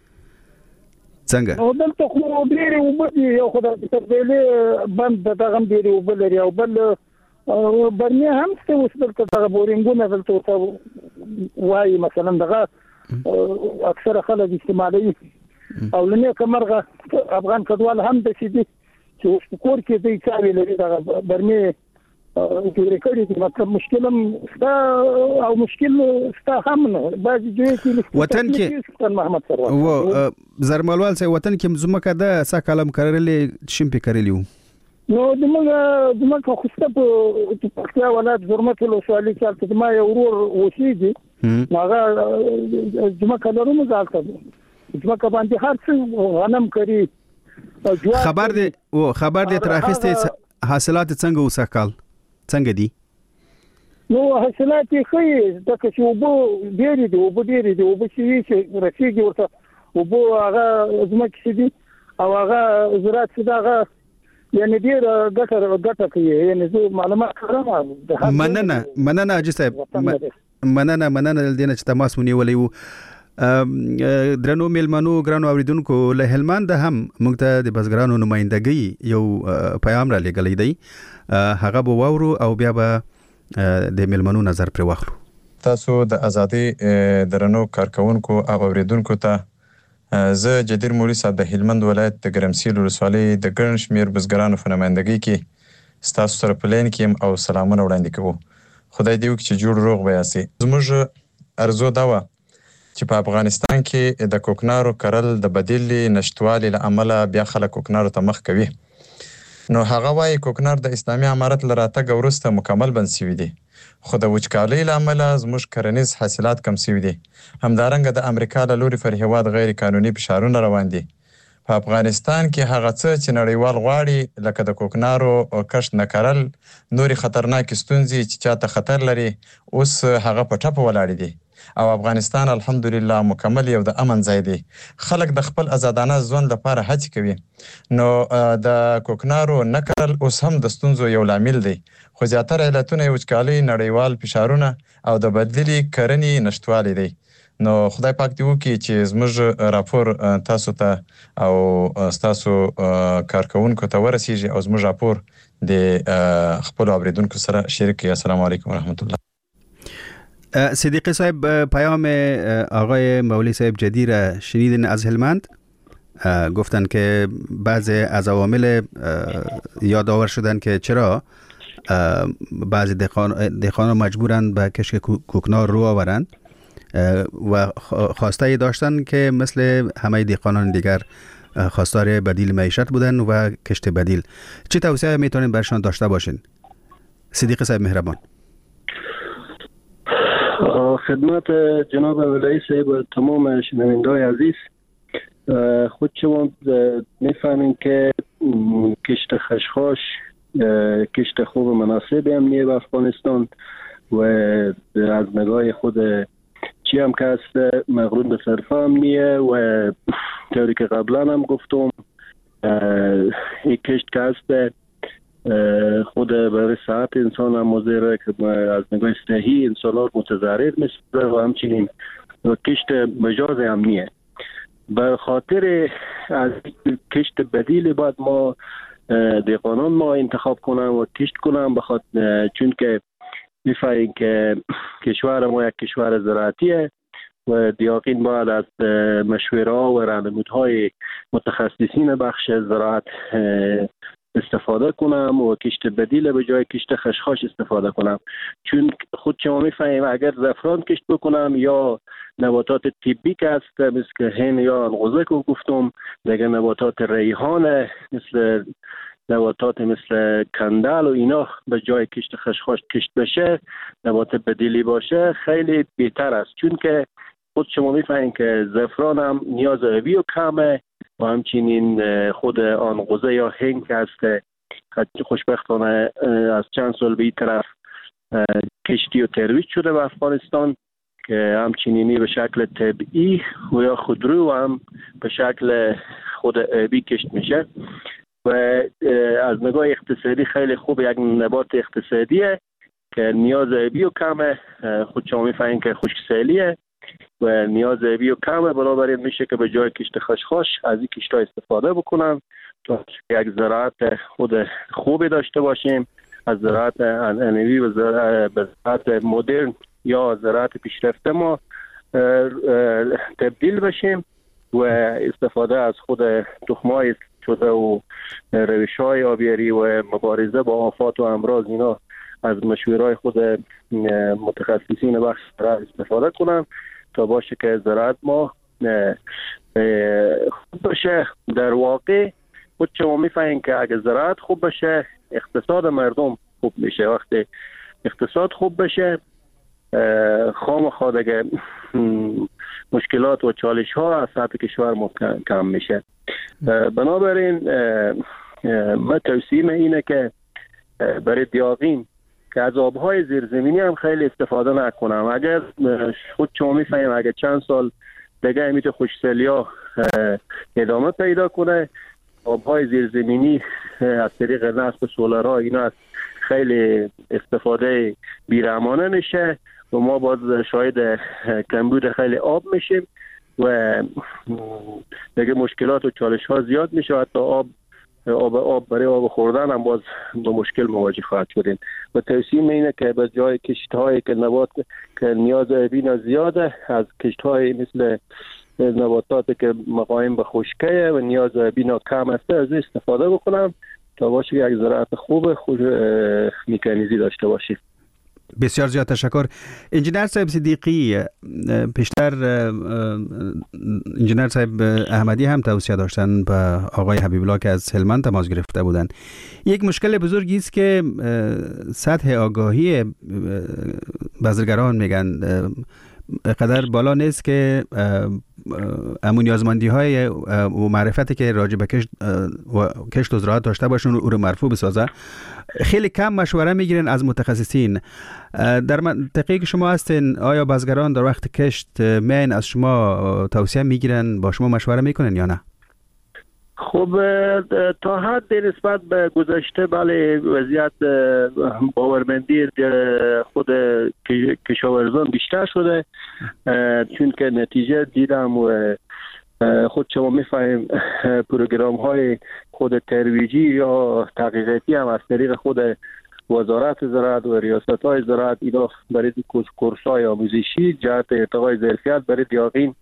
څنګه نو دلته خو ډېری اوبو دي یو خدای ته ویلې بند دغه ډېری اوبو لري او بل برمي هم څه وسل ته بورینګونه دلته وایي مثلا دغه اکثر خلک استعمالوي او لنه کمرغه افغان کډوال هم د سیدي چې کور کې د چاوي لري دا برمي جوړ کړی دي مطلب مشکل هم ستا او مشکل ستا هم نه بعضی ځای کې وطن کې محمد سرور و زرملوال سه وطن کې زمکه د ساکالم کړلې شیمپی کړلیو نو دماغه خوسته په پکتیا ولایت زرمت ولسوالۍ کې د ما یو ورور وسیږي هغه زمکه لرونو ځالته زمکه باندې هر څه غنم کوي خبر دې تراخسته حاصلات څنګه وسکال څنګه دي نو حاصلات یې د چې وبو ډېری دي وبو چې رسیږي ورته وبو هغه زمکه دي او هغه زراعت دغه یعنی ډیر ګټه کوي یعنی زه معلومات خبرم مننه حاجی صاحب مننه دینه چې تماس ونیولې وو درنو ملمنو ګرانو اوریدونکو له هلمند هم موږ ته د بزګرانو نمائندګي یو پیغام را لګلې دی هغه به وورو او بیا به د ملمنو نظر پر واخلو. تاسو د ازادي درنو کارکونکو او اوریدونکو ته زه جدیر مولوی صاحب د هلمند ولایت د ګرمسیل ولسوالۍ د ګڼ شمېر بزګرانو په نمائندګۍ کې ستاسو سره په لین کې او سلامونه وړاندې کوو. خدای دې وکړي چې جوړ روغ به یاستئ. زموږ ارزو دا وه چې په افغانستان کې د کوکنارو کرل د بدیلې نشتوالي له امله بیا خلک کوکنارو ته مخ کوي. نو هغه وایي کوکنار د اسلامي امارت له راتګ وروسته مکمل بند شوي دي خو د وچکالۍ له امله زموږ کرنیز حاصلات کم شوي دي. همدارنګه د امریکا له لوري پر هیواد غیر قانوني فشارونه روان دي. په افغانستان کې هغه څه چې نړیوال غواړي لکه د کوکنارو کښت نه کرل نورې خطرناکې ستونزې چې چاته خطر لري اوس هغه په ټپه ولاړې دي او افغانستان الحمدلله مکمل یو د امن ځای دی. خلک د خپل آزادانه ژوند لپاره هڅې کوي. نو د کوکنارو نه کرل اوس هم د ستونزو یو لامل دی خو زیاتره علتونه یې وچکالۍ نړیوال فشارونه او د بدلې کرنې نشتوالی دی. نو خدای پاک دې وکړي چې زموږ راپور تاسو ته او ستاسو کارکونکو ته ورسیږي او زموږ راپور د خپلو اوریدونکو سره شریک کړي. السلام علیکم ورحمت الله. صدیقی صاحب پیام آقای مولی صاحب جدیر شنیدین از هلمند گفتن که بعضی از عوامل یادآور شدن که چرا بعضی دهقانان مجبورند به کشت کوکنار رو آورند و خواسته داشتن که مثل همه دهقانان دیگر خواستار بدیل معیشت بودن و کشت بدیل. چه توصیه میتونین برشان داشته باشین؟ صدیق صاحب مهربان. خدمت جناب ولایی صاحب و تمام شنونده‌های عزیز، خود شما میفهمین که کشت خشخاش کشت خوب و مناسب هم نیه به افغانستان و از نگاه خود چی هم که هست مغرون به صرفه هم نیه و طوری که قبلا هم گفتم این کشت که هست خود برای صحت انسان هم مضره که از نگاه صحی انسانات متضرر میشه و همچنین کشت مجاز هم نیه. به خاطر از کشت بدیل باید ما دهقانان ما انتخاب کنم و کشت کنم، بخاطر چون که میفهمیم که کشور ما یک کشور زراعتیه و دیاقین باید از مشوره ها و راهنمودهای متخصصین بخش زراعت استفاده کنم و کشت بدیل به جای کشت خشخاش استفاده کنم. چون خود شما میفهمیم اگر زعفران کشت بکنم یا نباتات طبی که هست مثل که هین یا انقوزه که گفتم، دیگه نباتات ریحان مثل نباتات مثل کندل و اینا به جای کشت خشخاش کشت بشه، نبات بدیلی باشه، خیلی بهتر است. چون که خود شما میفهمین که زعفران هم نیاز آبی و کمه و همچنین خود انقوزه یا هنگ که هست خوشبختانه از چند سال به این طرف کشتی و ترویج شده به افغانستان که همچنینی به شکل طبیعی و یا خودرو و هم به شکل خود آبی کشت میشه و از نگاه اقتصادی خیلی خوب یک نبات اقتصادیه که نیاز آبی و کمه. خود شما میفهمین که خشکسالیه و نیاز آبی و کمه، بنابراین میشه که به جای کشت خشخاش از این کشت‌ها استفاده بکنم تا یک زراعت خود خوبی داشته باشیم، از زراعت عنعنوی و زراعت مدرن یا زراعت پیشرفته ما تبدیل بشیم و استفاده از خود تخم‌های شده و روش‌های آبیاری و مبارزه با آفات و امراض اینا از مشوره‌های خود متخصصین بخش زراعت استفاده کنم تا باشه که زراعت ما خوب باشه. در واقع خود شما میفهمین که اگه زراعت خوب باشه اقتصاد مردم خوب میشه. وقتی اقتصاد خوب بشه خامخا دیگه مشکلات و چالش ها از سطح کشور ما کم میشه. بنابراین من توصیه اینه که برای دیاقین که از آبهای زیرزمینی هم خیلی استفاده نکنم. اگر خود شما میفهمیم اگر چند سال دیگه امیت خشکسالی‌ها ادامه پیدا کنه، آبهای زیرزمینی از طریق نصب سولارها اینا از خیلی استفاده بیرحمانه میشه و ما باز شاید کمبود خیلی آب میشیم و دیگه مشکلات و چالش ها زیاد میشه. حتی آب برای آب خوردن هم باز با مشکل مواجه خواهد شدیم. و توصیه اینه که به جای کشت هایی که نبات که نیاز آبی زیاده، از کشت های مثل نباتات که مقاوم به خشکی و نیاز آبی کم است از استفاده بکنم تا باشه یک زراعت خوب میکانیزی داشته باشیم. بسیار زیاد تشکر. انجینر صاحب صدیقی، پیشتر انجینر صاحب احمدی هم توصیه داشتن به آقای حبیب الله که از هلمند تماس گرفته بودن. یک مشکل بزرگی است که سطح آگاهی بازرگانان میگن قدر بالا نیست که امون نیازمندی های و معرفتی که راجع به کشت و زراعت داشته باشن او رو مرفوع بسازه. خیلی کم مشوره میگیرن از متخصصین. در منطقه که شما هستین آیا بازرگانان در وقت کشت مین از شما توصیه میگیرن، با شما مشوره میکنن یا نه؟ خب تا حد نسبت به گذشته بله وضعیت باورمندی خود کشاورزان بیشتر شده، چون که نتیجه دیدم و خود شما میفهمیم پروگرام های خود ترویجی یا تحقیقاتی هم از طریق خود وزارت زراعت و ریاست های زراعت اینا برای کورس های آموزشی جهت ارتقای ظرفیت برای دیاقین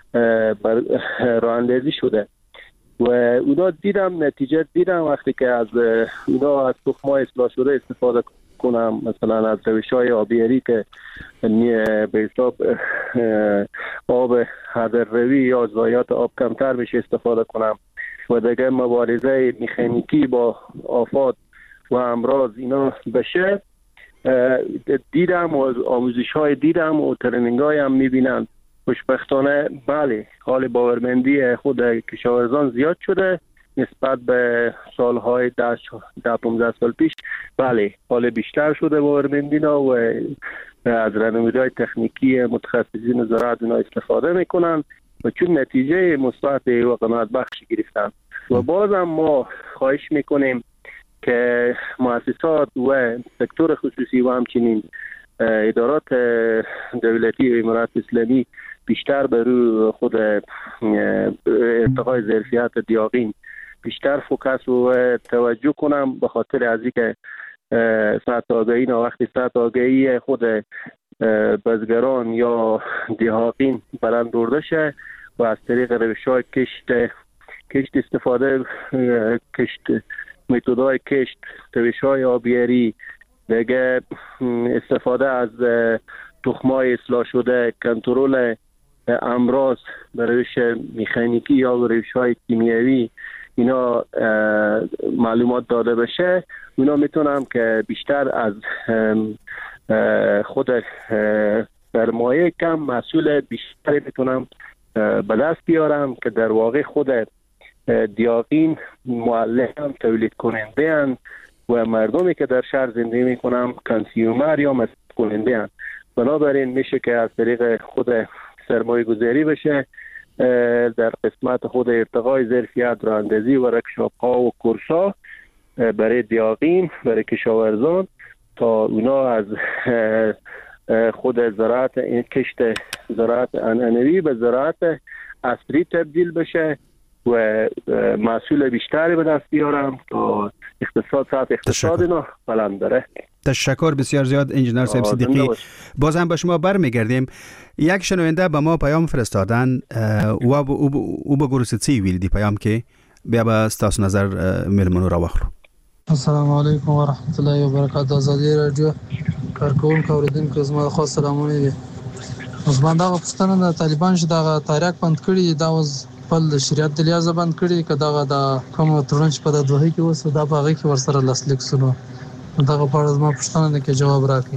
راه اندازی شده و اونا دیدم نتیجه دیدم وقتی که از اونا از تخم‌های اصلاح شده استفاده کنم، مثلا از روش‌های آبیاری که به حساب آب هدرروی یا ضایعات آب کمتر بشه استفاده کنم و دیگه مبارزه مکانیکی با آفات و امراض اینا بشه. دیدم و آموزش‌های دیدم و ترنینگ‌های هم می‌بینم. خوشبختانه بله حال باورمندی خود کشاورزان زیاد شده نسبت به سالهای 10-15 سال پیش. بله حال بیشتر شده باورمندینا و از راهنمایی‌های تکنیکی متخصصین زراعت اینا استفاده میکنن و چون نتیجه مثبت و قناعت بخش گرفتن. و بازم ما خواهش میکنیم که مؤسسات و سکتور خصوصی و همچنین ادارات دولتی و امارات اسلامی بیشتر بر روی خود ارتقای ظرفیت دیاقین بیشتر فوکس و توجه کنم، به خاطر از اینکه ساعت آگاهی وقتی ساعت آگاهی خود بزگران یا دیاقین بلند برده شه و از طریق روش‌های کشت استفاده، متدهای کشت، روش‌های آبیاری، دیگه استفاده از تخمای اصلاح شده، کنترل امراض به روش مکانیکی یا روش‌های کیمیایی اینا معلومات داده بشه، اونا میتونم که بیشتر از خود سرمایه کم محصول بیشتری میتونم به دست بیارم که در واقع خود دیاقین معلم تولید کننده هن و مردمی که در شهر زندگی میکنم کنسیومر یا مصرف کننده هن. بنابراین میشه که از طریق خود سرمایه گذاری بشه در قسمت خود ارتقای ظرفیت، راهاندازی و ورکشاپ ها و کورس ها برای دیاقین، برای کشاورزان تا اونا از خود زراعت کشت زراعت عنعنوی به زراعت عصری تبدیل بشه و محصول بیشتری به دست بیارم تا اقتصاد اینا بلند بره. تشکر بسیار زیاد انجینر صاحب صدیقی. باز هم به شما برمیگردیم. یک شنونده به ما پیام فرستادن و او به گروه سی ویل دی پیام که بیا به تاسو نظر ملمنو را واخلو. السلام علیکم و رحمت الله و برکاته. آزادی رادیو کارکونکو اوریدونکو زما خو سلامونه دي. اوس باندې غوښتنه د طالبان چې دا تاریخ بند کړی دا اوس په شریعت د لیازه بند کړی کدا دا کوم ترنج په د دوه کې اوس دا باغې کې ورسره لاسلیک سونو دا په اړه ما پوښتنه نه کې جواب راکړي.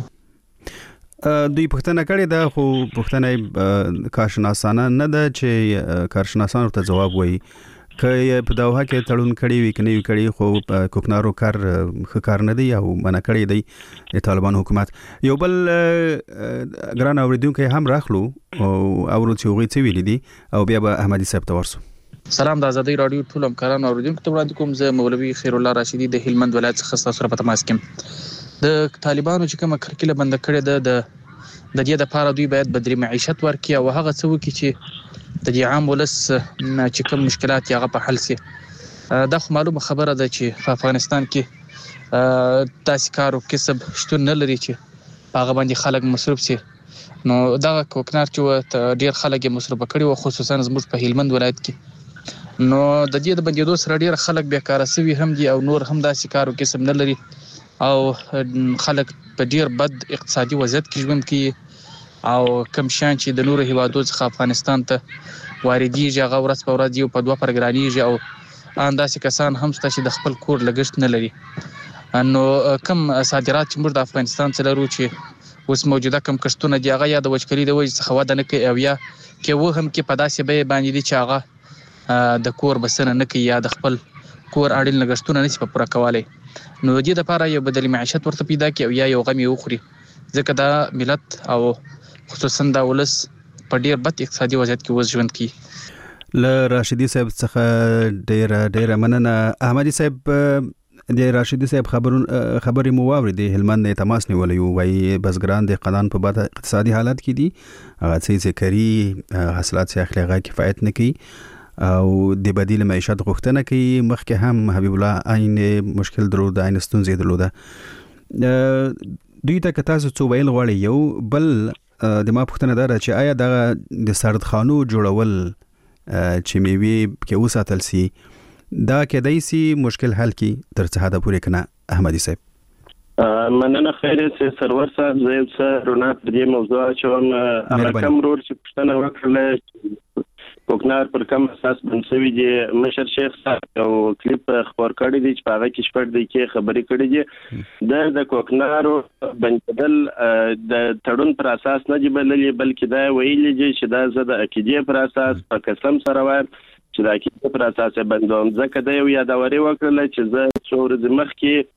دوی پوښتنه کړې ده خو پوښتنه کارشناسانه نه ده چې کارشناسان ورته جواب وایي که په داوها کې تړون کړي وي کني کړي خو کوکنارو کار خکار نه دی او منع کړی دی طالبان حکومت. یو بل ګران اوریدونکو هم راخلو او ورته وی څه ویل دي او بیا به احمدي صاحب ته ورسو. سلام د آزادۍ رادیو ټول همکاران اوریدونکو ته وړاندې کوم. زه مولوي خیر الله راشدي د هلمند ولایت څخه تاسو سره په تماس کې. د طالبانو چې کومه کرکیله بند کړې ده د دې لپاره دوی باید بدري معیشت ورکړي او هغه څه وکړي چې د دې عام ولس چې کوم مشکلات یې هغه په حل سي. دا خو معلومه خبره ده چې په افغانستان کې تاسو کارو کسب شتون نه لري چې هغه باندې خلک مصرف سي. نو دا کوکنار چې ډیر خلک یې مصرف کړي او خصوصا زموږ په هلمند ولایت کې نو د دې د بندیدو سره ډیر خلک بیکاره سوي هم دي او نور هم داسې کارو کسب نه لري او خلک په ډیر بد اقتصادي وضعیت کې ژوند کوي او کم شان چې د نورو هیوادو څخه افغانستان ته واردېږي هغه ورځ په ورځ یو په دوه پرګرانېږي او انداسې کسان هم شته چې د خپل کور لګښت نه لري. نو کم صادرات چې موږ د افغانستان څخه لرو چې اوس موجوده کم کښتونه دي هغه یا د وچکالي د وجې څخه وده نه کوي او یا کې و هم کې په داسې بیې باندې دي چې هغه د کور بسنه نه کوي یا د خپل کور اړین لګښتونه نشي په پوره کولی. نو د دې لپاره یو بدیل معیشت ورته پیدا کړي او یا یو غم یې وخوري ځکه دا ملت او خصوصا دا ولس په ډیر بد اقتصادي وضعیت کې اوس ژوند کوي. له راشدي صاحب څخه ډیره مننه. احمدي صاحب د راشدي صاحب خبرې مو واورېدې. هلمند تماس نیولی وایي بزګران د قدان په بد اقتصادي حالت کې دي هغه څه کری حاصلات چې اخلي هغه کفایت نه کوي او د بدیل معیشت غوښتنه کوي. مخکې هم حبیب الله عین مشکل درلود عین ستونزې درلوده. دوی ته که تاسو څه ویل غواړئ. یو بل د ما پوښتنه ده چې آیا د سردخانو جوړول چې میوې کې وساتل سي دا کېدای سي مشکل حل کی تر څه حد پورې کنه احمدي صاحب؟ مننه خیر سي سرور صاحب زه یو څه رونه پر دې موضوع چوم هغه کم رور چې پښتنه وکړله کوکنار پر کوم اساس بنسوي دي مشر شیخ صاحب او کلیپ خبر کړی دی چې هغه کې شپږ دی کې خبرې کړې دي د کوکنارو بنکدل د تړون پر اساس نه دی بلکې دا ویلي دي چې دا زه د عقیدې پر اساس په قسم سره وایم چې د عقیدې پر اساس بندوم ځکه دا یو یادوري وکړله چې زه څو ورځې مخکې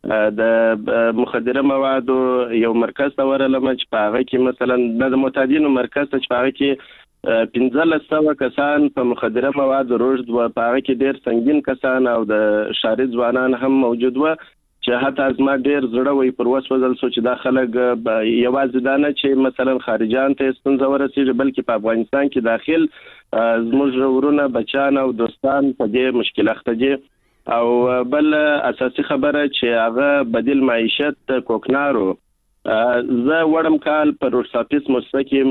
د مخدره موادو یو مرکز ته ورلم چې په هغه کې مثلا د معتادینو مرکز ته چې په هغه کې 1500 کسان په مخدره موادو روږد و، په هغه کې ډېر سنگین کسان او د شاري ځوانان هم موجود و چې حتی از ما ډېر زړه وي پر وسوځل سو چې دا خلک یوازې دا نه چې مثلا خارجان ته ستونزه ورسېږي بلکې په افغانستان کې داخل زموږ ورونه بچان او دوستان په دې مشکل اخته دي. او بل اساسي خبره چې هغه بدیل معیشت کوکنارو زه وړم کال پر روساپیس مستقیم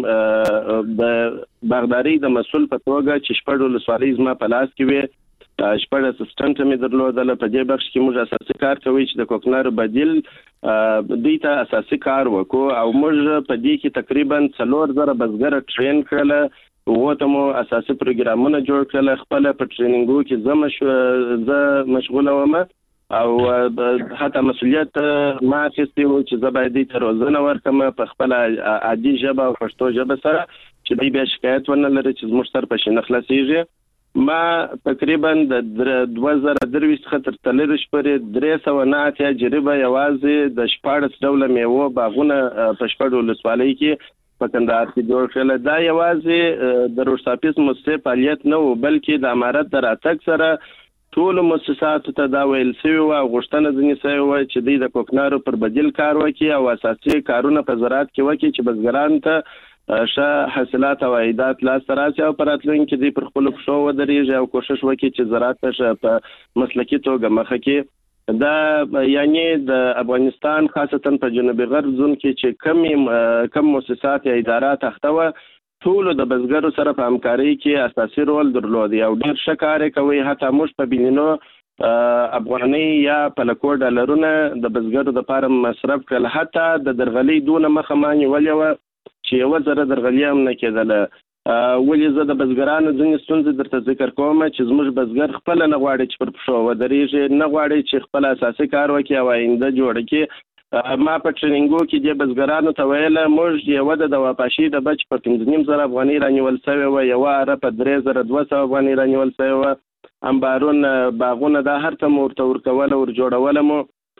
د باغداري د مسول په توګه چې شپږ ولسوالۍ زما په لاس کې وي، شپږ اسسټنټ مې درلودل. په دې بخش کې موږ اساسي کار کوي چې د کوکنارو بدیل دوی ته اساسي کار وکړو او موږ په دې کې تقریبا 4000 بزګر ټرین کړل، وته مو اساسي پروګرامونه جوړ کړل. خپل په ټریننګو کې زه مشغوله وم او حتی مسؤلیت ما اخیستی و چې زه باید دې ته روزنه ورکړم په خپل عادي ژبه او پښتو ژبه سره چې دوی بیا شکایت ونه لري چې زموږ سر په شي نه خلاصېږي. ما تقریبا د 2023 څخه تر 23 پورې 309 تجربه یوازې د 14 ډوله میوو باغونه په شپږ ولسوالۍ کې په کندهار کې جوړ کړل. دا یوازې د روساپیس مؤسسې فعالیت نه و بلکې د امارت د راتګ سره ټول مؤسساتو ته دا ویل شوی و او غوښتنه ځنې شوی و چې دوی د کوکنارو پر بدیل کار وکړي او اساسي کارونه په زراعت کې وکړي چې بزګران ته ښه حاصلات او عایدات لاسته راشي او په راتلونکي کې دوی پر خپلو پښو ودرېږي او کوشش وکړي چې زراعت ته په مسلکي توګه مخه کړي. دا یعنی د افغانستان خاصتا په جنوبي غرب زون کې چې کم مؤسسات یا ادارات اخته و ټول د بزګرو سره په همکارۍ کې اساسي رول درلود او ډېر ښه کار کوي. حتی موږ په بینینو افغانۍ یا په لکو ډالرونه د بزګرو لپاره مصرف کړل. حتی د درغلۍ دونه مخه ما نیولې وه چې 1000 درغلي هم نه کېدله. ولې زه د بزګرانو ځینې ستونزې درته ذکر کوم چې زموږ بزګر خپل نه غواړي چې پر پښو ودرېږي، نه غواړي چې خپل اساسي کار وکړي او آینده جوړه کړي. ما په ټریننګو کې د بزګرانو ته ویل موږ یو د واپاشي د بچ په 15,000 افغانۍ رانیول شوی و، یو اره په 3200 افغانۍ رانیول شوی و، انبارون باغونه دا هر څه ورته ورکول او جوړول مو.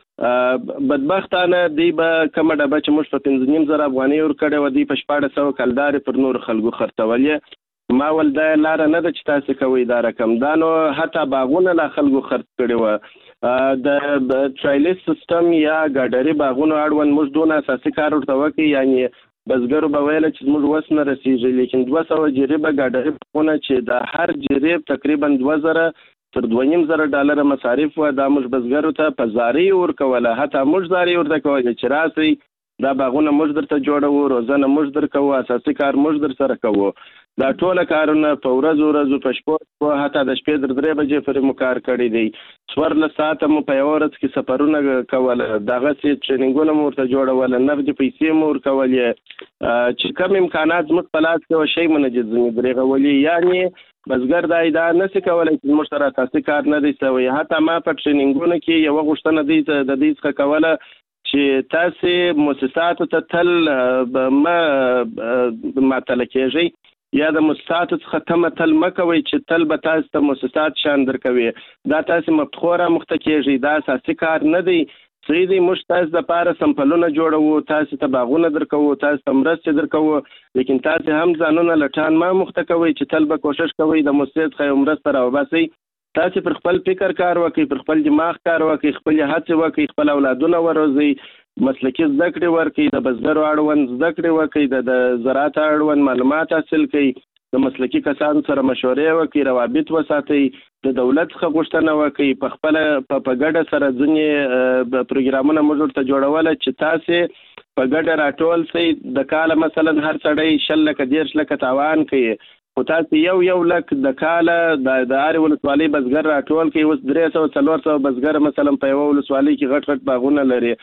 بدبختانه دی به کومه ډبه چې موږ په 15,000 افغانۍ ورکړې و دی په 1400 کلدارې پر نور خلکو خرڅولې. ما ول دا لاره نه ده چې تاسو کوئ دا رقم دا نو حتی باغونه لا خلکو خرڅ کړي و. د ټرایلیس سیستم یا ګاډري باغونو اړوند موږ دونه اساسي کار ورته وکړي، یعنی بزګرو به ویل چې موږ وس نه رسیږي، لیکن 200 جریبه ګاډري باغونه چې د هر جریب تقریبا 2000 تر 2500 ډالر مصارف و، دا موږ بزګرو ته په زاري ورکوله. حتی موږ زاري ورته کوله چې راسئ دا باغونه موږ درته جوړوو، روزنه موږ درکوو، اساسي کار موږ در سره کوو. دا ټول کارونه په ورځو په شپو حتی د شپې تر 3 بجې پورې مو کار کړی دی. 14 ساعته مو په یوه ورځ کې سفرونه کول، دغسې ټریننګونه مو ورته جوړول، نغدې پیسې مو ورکولې چې کوم امکانات زموږ په لاس کې و شی مو نه دي ځینې درېغولي. یعنې بزګر دا ادعا نشي کولی چې زموږ سره اساسي کار نه دی شوی. حتی ما په ټریننګونو کې یوه غوښتنه د دې څخه کوله چې تاسې مؤسساتو ته تل مه معطله کېږئ یا د مؤسساتو څخه تمه تل مه کوئ چې تل به تاسو ته مؤسسات شان درکوي. دا تاسې مفتخو رامخته کېږئ، دا اساسي کار نه دی. صحیح دی، موږ تاسو دپاره سمپلونه جوړوو، تاسو ته باغونه درکوو، تاسو ته مرستې درکوو، لیکن تاسو هم ځانونه لټان مه مخته کوئ چې تل به کوشش کوئ د مؤسسې څخه یو مرسته راوباسئ. تاسو پر خپل فکر کار وکړئ، پر خپل دماغ کار وکړئ، خپل هڅې وکړئ، خپل اولادونه وروزئ، مسلکي زده کړې ورکړئ، د بزګرو اړوند زده کړې وکړئ، د زراعت اړوند معلومات حاصل کړئ، د مسلکي کسانو سره مشورې وکړئ، روابط وساتئ، د دولت څخه غوښتنه وکړئ، په خپله په ګډه سره ځینې پروګرامونه موږ ورته جوړوله چې تاسې په ګډه راټول شئ. د کاله مثلا هر سړی 10 لکه 10 لکه تاوان کوي، خو تاسو یو لک د کاله د هرې ولسوالۍ بزګر راټول کوي. اوس 300-400 بزګر مثلا په یوه ولسوالۍ کې غټ باغونه لري.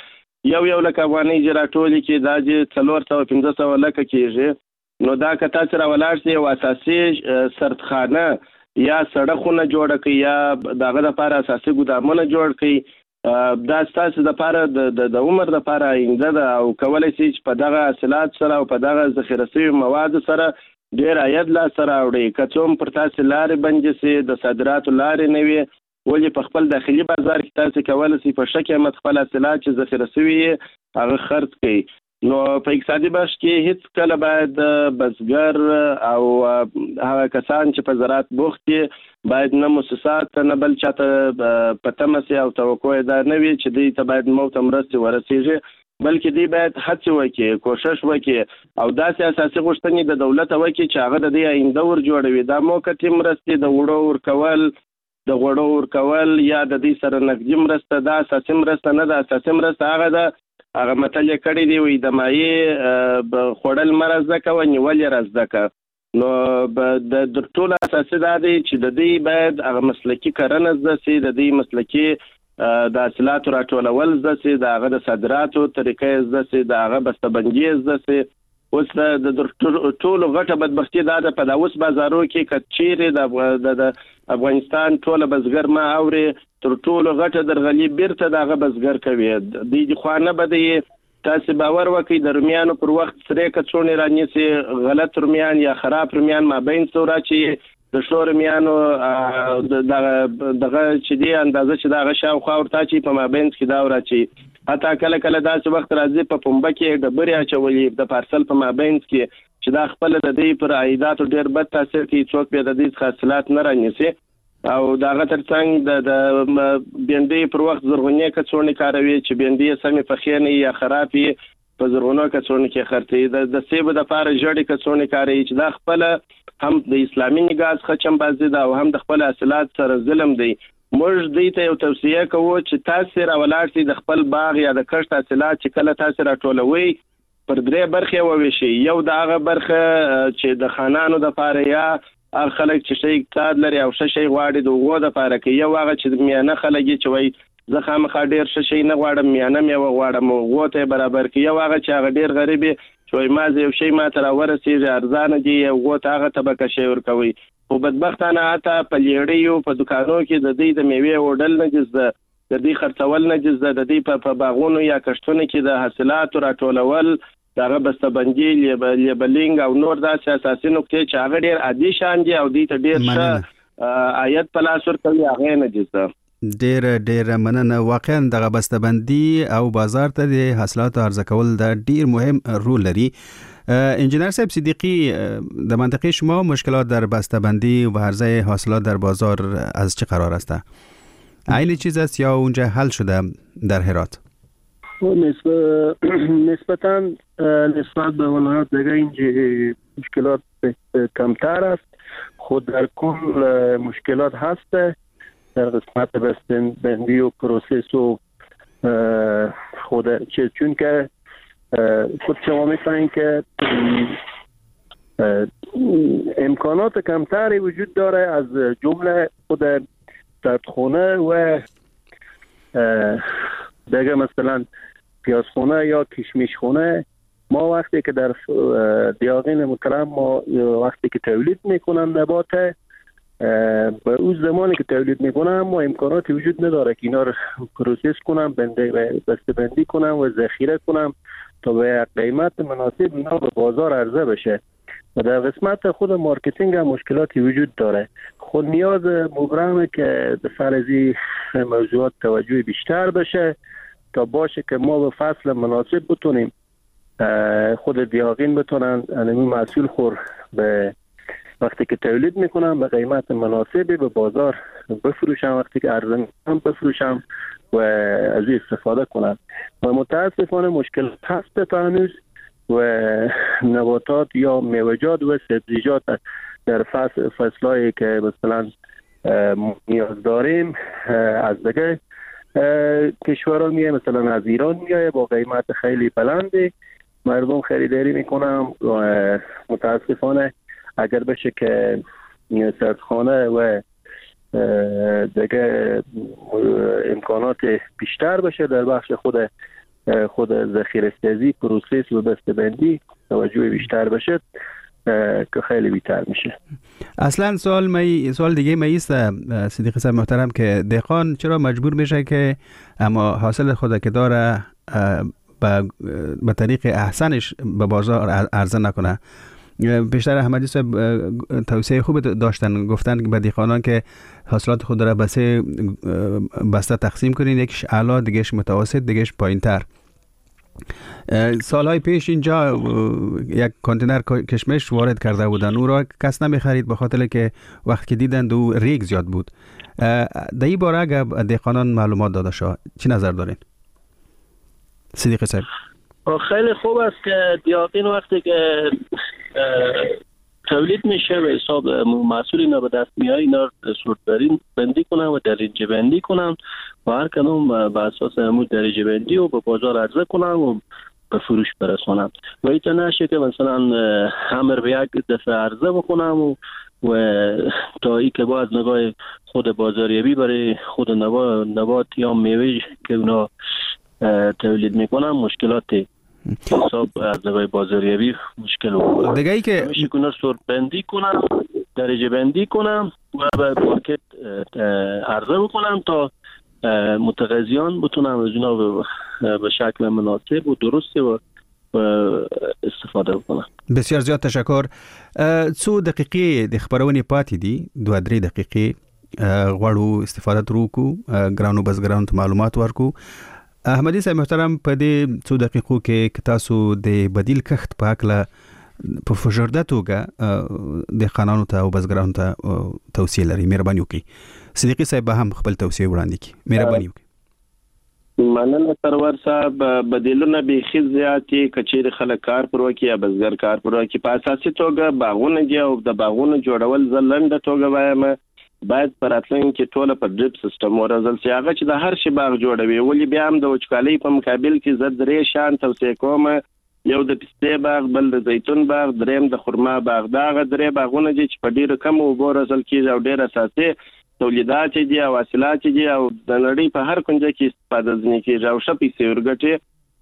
یو لک افغانۍ چې راټولې کې دا چې 400-500 لکه کېږي نو دا که تاسو راولاړ شئ یو اساسي سردخانه یا سړکونه جوړ کړئ یا دغه لپاره اساسي ګودامونه جوړ کړئ دا ستاسو لپاره د عمر لپاره آینده ده او کولی شئ چې په دغه حاصلات سره او په دغه ذخیره شوي موادو سره ډېر عاید لاسته راوړئ. که څه هم پر تاسو لارې بندې شي د صادراتو لارې نه وي ولې په خپل داخلي بازار کې تاسو کولی شئ په ښه قیمت خپل حاصلات چې ذخیره شوي هغه خرڅ کړئ. نو په اقتصادي بخش کې هیڅ کله باید بزګر او هغه کسان چې په زراعت بوخت دي باید نه مؤسسات نه بل چاته په تمه سي او توقع دا نه وي چې دوی ته باید موت مرستې ورسیږي بلکې دوی باید هڅې وکړي کوشش وکړي او داسې اساسي غوښتنې د دولت وکړي چې هغه د دې آینده ور جوړوي. دا موقتي مرستې د غوړو ورکول یا د دې سره نقدي مرسته دا اساسي مرسته نه ده. اساسي مرسته هغه ده هغه متل یې کړی دی وایي د مایع خوړل مه رازده کوه نیول یې رازده که. نو د ټولو اساسي دا دی چې د دې باید هغه مسلکي کرنه زده سي د دې مسلکي د حاصلاتو راټولول زده سي د هغه د صادراتو طریقې زده سي د هغه بسته‌بندي زده سي. اوس د ټولو غټه بدبختي دا ده په دا اوس بازارو کې که چیرې د افغانستان ټوله بزګر ما اوري تر ټولو غټه درغلي بیرته دغه بزګر کوي د خوا نه به دی. تاسو باور وکړئ د رومیانو پر وخت سرې کڅوړې رانیسي غلط رومیان یا خراب رومیان مابین سوره چې د ښو رومیانو دغه چې دی اندازه چې دغه شاوخوا ورته چې په مابین کې دا وراچي حتی کله داسې وخت راځي په پنبه کې ډبرې اچولي د پارسل په مابین کې چې دا خپل د دې پر عایداتو ډېر بد تاثیر کوي څوک به د دې حاصلات نه رانیسي او دغه ترڅنګ د بینډۍ پر وخت زرغونې کڅوړې کاروي چې بینډۍ سمې پخې نه یا خرابې په زرغونو کڅوړې کې خرڅي د سیب د پاره جوړې کڅوړې کاروي چې دا خپل هم د اسلامي نگاه څخه چمبازي ده او هم د خپل حاصلات سره ظلم دی. موږ دې ته یو توصیه کوو چې تاسو راولاړ شئ د خپل باغ یا د کښت حاصلات چې کله تاسو راټولوي پر 3 برخې وویشئ. یو د هغه برخه چې د خانانو د پاره یا هغه خلک چې شي اقتصاد لري او ښه شي غواړي د هغو د پاره کې یو هغه چې میانه خلک چې وایي زه خامخا ډېر ښه شي نه غواړم میانه مې وغواړم هغو ته برابر کړي. یو هغه چې هغه ډېر غریب چې وایي ما یو شی ماته راورسېږي ارزانه دي هغو ته هغه طبقه شی ورکوي. خو بدبختانه حتی په لیړیو په دوکانو کې د دې د میوې وړل نجس ده د دې خرڅول نجس ده د دې په باغونو یا کښتونو کې د حاصلاتو راټولول دغه بسته‌بندي لیبلینګ او نور داسې اساسي نکتې چې هغه ډېر عادي شان دي او دې ته ډېر ښه عاید په لاس ورکوي هغه نجس ده. ډېر مننه. واقعا دغه بسته‌بندي او بازار ته د حاصلاتو عرضه کول دا ډېر مهم رول لري. انجینر صاحب صدیقی در منطقه شما مشکلات در بسته‌بندی و عرضه حاصلات در بازار از چه قرار است؟ عین چیز است یا اونجا حل شده در هرات؟ نسبت به ولایات دیگه اینجا مشکلات کمتر است. خود در کل مشکلات هست در قسمت بسته‌بندی و پروسس و خود چون که خود شما می‌فهمید که امکانات کمتری وجود داره از جمله خود سردخونه و دیگه مثلا پیازخونه یا کشمیشخونه. ما وقتی که در دیاغین مکرم ما وقتی که تولید میکنن نبات به اون زمانی که تولید میکنن ما امکاناتی وجود نداره که اینا رو پروسس کنم بسته‌بندی کنم و ذخیره کنم تا به قیمت مناسب اینا به بازار عرضه بشه. و در قسمت خود مارکتینگ هم مشکلاتی وجود داره. خود نیاز مبرمه که به فرضی موضوعات توجه بیشتر بشه تا باشه که ما به فصل مناسب بتونیم خود دیاغین بتونن انمی محصول خور به وقتی که تولید میکنم به قیمت مناسبی به بازار بفروشم وقتی که عرضه میکنم بفروشم و از این استفاده کنم. و متاسفانه مشکل هست تا هنوز و نباتات یا میوه‌جات و سبزیجات در فصلایی که مثلا نیاز داریم از دیگه کشورها میایه مثلا از ایران میایه با قیمت خیلی بلندی مردم خریداری میکنم و متاسفانه اگر بشه که سردخانه و دیگه امکانات بیشتر بشه در بخش خود خود ذخیره‌سازی پروسس و بسته‌بندی توجه بیشتر بشه که خیلی بیشتر میشه. اصلا سوال دیگه است صدیق صاحب محترم که دهقان چرا مجبور میشه که اما حاصل خود که داره به طریق احسنش به بازار عرضه نکنه؟ بیشتر احمدی صاحب توصیه خوب داشتن، گفتن به دهقانان که حاصلات خود را به 3 بسته تقسیم کنین، یکیش اعلی، دیگهش متوسط، دیگهش پایین‌تر. سالهای پیش اینجا یک کانتینر کشمش وارد کرده بودن، او را کس نمیخرید به خاطر که وقتی که دیدند او ریگ زیاد بود. در این باره اگر دهقانان معلومات داده شد چی نظر دارین؟ صدیق صاحب. خیلی خوب است که دیاقین وقتی که تولید میشه به حساب محصول اینا به دست میاد اینا صورت بندی کنن و درجه بندی کنن و هر کدوم به اساس همون درجه بندی و به بازار عرضه کنن و به فروش برسونن و اینطور نشه که مثلا همر به یک دفعه عرضه بکنم و تا ای که باز نگاه خود بازاریابی برای خود نبات یا میوه که اونا تولید میکنن مشکلات حساب از نگاه بازاریابی مشکل بود. دیگه ای که میشه که اونا صورت بندی کنم، درجه بندی کنم و به مارکت عرضه بکنم تا متقاضیان بتونن از اونا به شکل مناسب و درست و استفاده بکنن. بسیار زیاد تشکر. 2 دقیقې د خبرونې پاتې دي، 2-3 دقیقې غواړو استفاده ترو کو ګرانو بزګرانو ته معلومات ورکو. احمدی صاحب محترم په دې 2 دقیقو کې تاسو د بدیل کښت په اړه په فشرده توګه د قانونو ته او بزګرانو ته توصیه لري، مهرباني وکړئ. صدیقي صاحب به هم خپل توصیه وړاندې کړي، مهرباني وکړئ. مننه سرور صاحب. بدیلونه بیخي زیاتې کچېر خلک کار پر وکي یا بزګر کار پر وکي په اساسي توګه باغونه دي او د باغونو جوړول زلنده توګه وایم باید پر اتلین کې ټوله په ډریپ سیستم ورزل شي. هغه چې د هر شي باغ جوړوي ولې بیا هم د وچکالۍ په مقابل کې زه 3 شان توصیه کوم، یو د پستې باغ، بل د زیتون باغ، دریم د خرما باغ. دا غ 3 باغونه دي چې په ډیره کم اوبو رزل کیږي او ډیر اساسي تولیدات دي او حاصلات دي او د نړۍ په هر کنجه کې استفاده ځنی کیږي او شپې سیورګټي.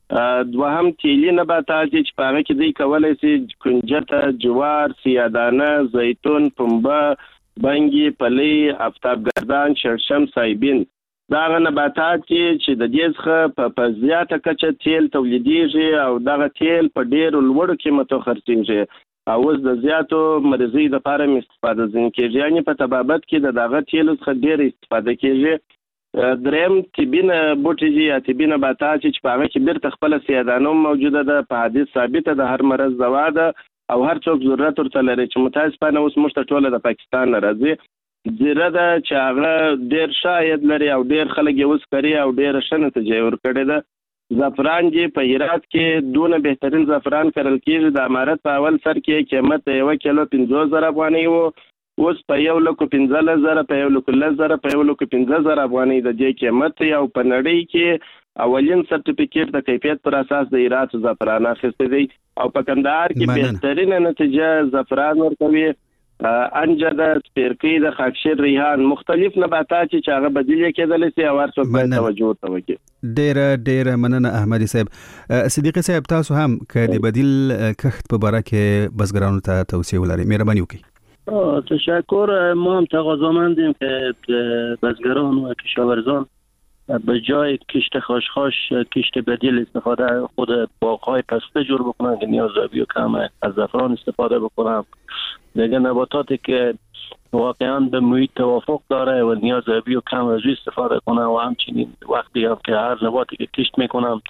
دوهم تیلی نباتات چې په هغه کې دی کولای شي کنجته، جوار، سیادانه، زیتون، پنبه، بنګي، پلی، آفتابګردان، شړشم، سایبین. دا نباتات چې د دې څخه په زیاته کچه تیل تولیدېږي او دغه تیل په ډېر لوړ قیمتو خرڅېږي او اوس د زیاتو مریضۍ لپاره استفاده ځنې کېږي، یعنې په طبابت کې د دغه تیلو څخه ډېر استفاده کېږي. دریم طبي بوټي دي یا طبي نباتات چې په هغه کې بیرته خپله سیادانه موجوده ده، په حدیث ثابته د هر مرض دوا ده او هر څوک ضرورت ورته لري چې متاسفانه اوس موږ ته ټوله د پاکستان نه راځي. زیره ده چې هغه ډېر ښه عاید لري او ډېر خلک یې اوس کري او ډېره ښه نتیجه ورکړې ده. زعفران دي په هرات کې دونه بهترین زعفران کرل کېږي. د امارت په اول سر کې قیمت 1 کیلو 50,000 افغانۍ و، اوس په 1,15,000 په 1,10,000 په 1,15,000 افغانۍ د دې قیمت او په نړۍ کې اولین سرټیفیکیټ د کیفیت پر اساس د هرات زعفران اخیستی دی او په کندهار کې بهترین نتیجه زعفران ورکوي. انجه د سپیرکی د خاکشیر ریحان مختلف نباتات چې هغه بدیل کېدل شي او هر څوک باید توجه ورته وکړي. ډېر مننه احمدي صاحب. صدیقي صاحب تاسو هم که د بدیل کښت په باره کې بزګرانو ته توصیه ولرئ، مهرباني وکړئ. تشکر. ما هم تقاضامندیم که بزګران و کشاورزان به جای کشت خاشخاش کشت بدیل استفاده خود باغ‌های پسته جور بکنن که نیازیابی و کم از زعفران استفاده بکنن. دیگه نباتاتی که واقعا به محیط توافق داره و نیازیابی و کم از استفاده کنن و همچنین وقتی هم که هر نباتی که کشت میکنن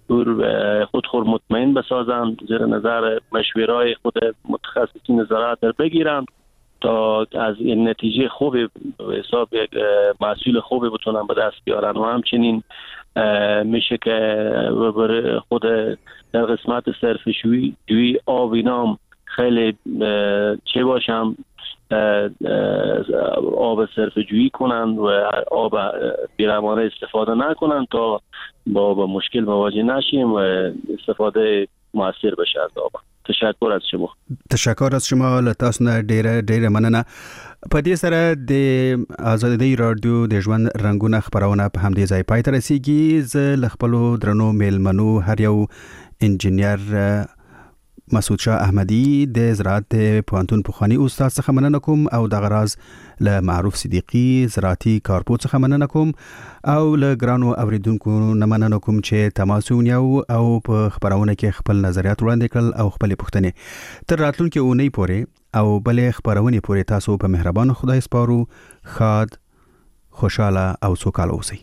خودخور مطمئن بسازن، زیر نظر مشوره‌های خود متخصصین زراعت در بگیرن تا از این نتیجه خوبی به حساب یک محصول خوبی بتونن به دست بیارن و همچنین میشه که خود در قسمت صرفه‌جویی آب اینام خیلی چه باشم آب صرفه‌جویی کنن و آب بی‌روانه استفاده نکنن تا با مشکل مواجه نشیم و استفاده موثر بشه از آب. تشکر از شما لطاس نه ډیره مننه. په دې سره د آزادۍ رادیو د ژوند رنگونه خبرونه په همدې ځای پای ته رسیږي. زه له خپلو درنو میلمنو هر یو انجینیر مسعود شاه احمدی د زراعت پوهنتون پخوانی استاد څخه مننه کوم او د غراز له معروف صدیقی زراعتي کارپو څخه مننه کوم او له ګرانو اوریدونکو نه مننه کوم چې تماس ونیو او په خبرونه کې خپل نظریات وړاندې کړل او خپل پوښتنې تر راتلونکي اونۍ پورې او بلې خبرونه پورې تاسو په مهربان خدای سپارو. خاد خوشاله او سوکاله اوسئ.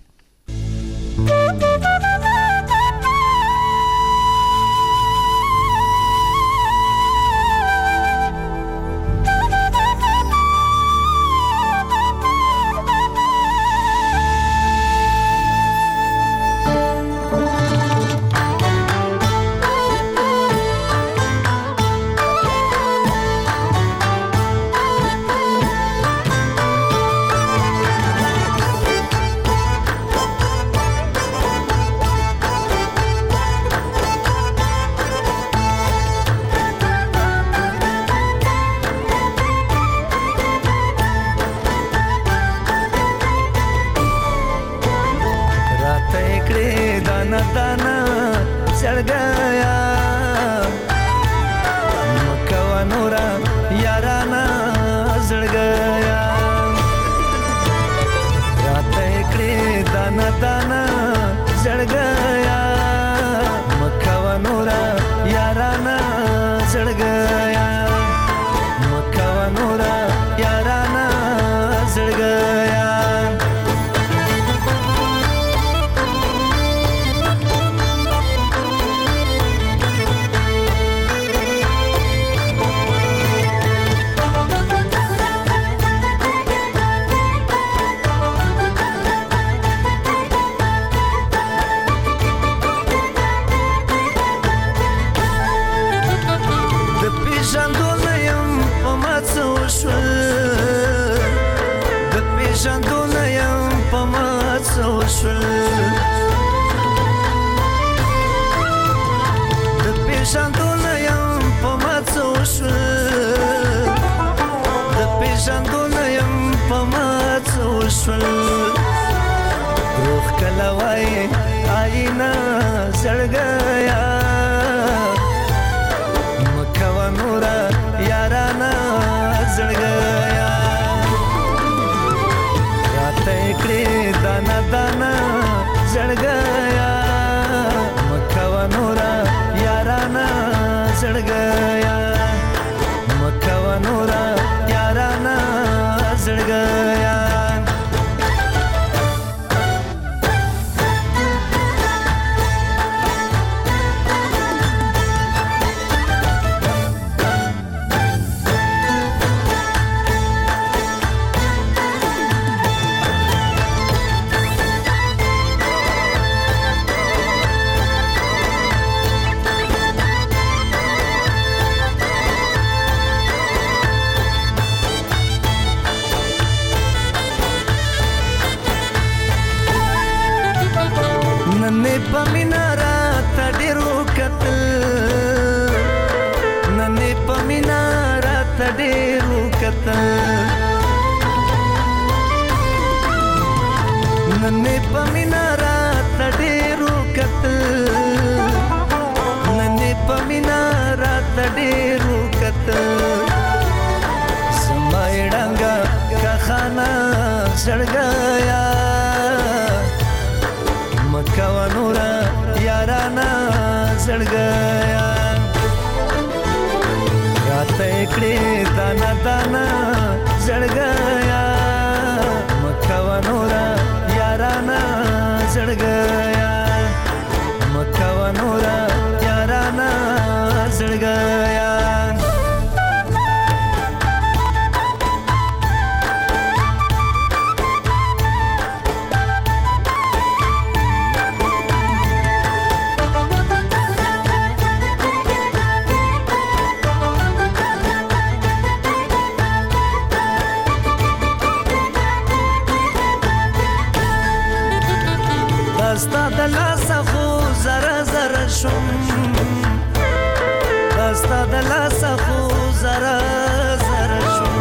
Hasta د لاسه خو زره زره شوم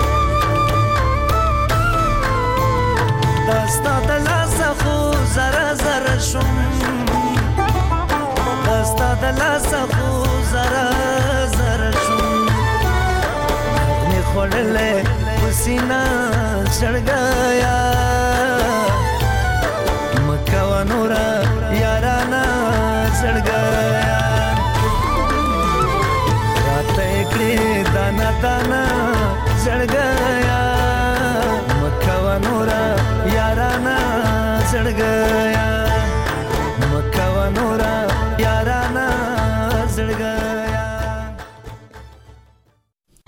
دستا د لاسه خو زره زره شوم دستا د لاسه خو زره زره شوم نغمې خوړلې په سینه چړګایا مکوه نوره یارانه چړګایا راته یې کړې دانه دانه چړګایا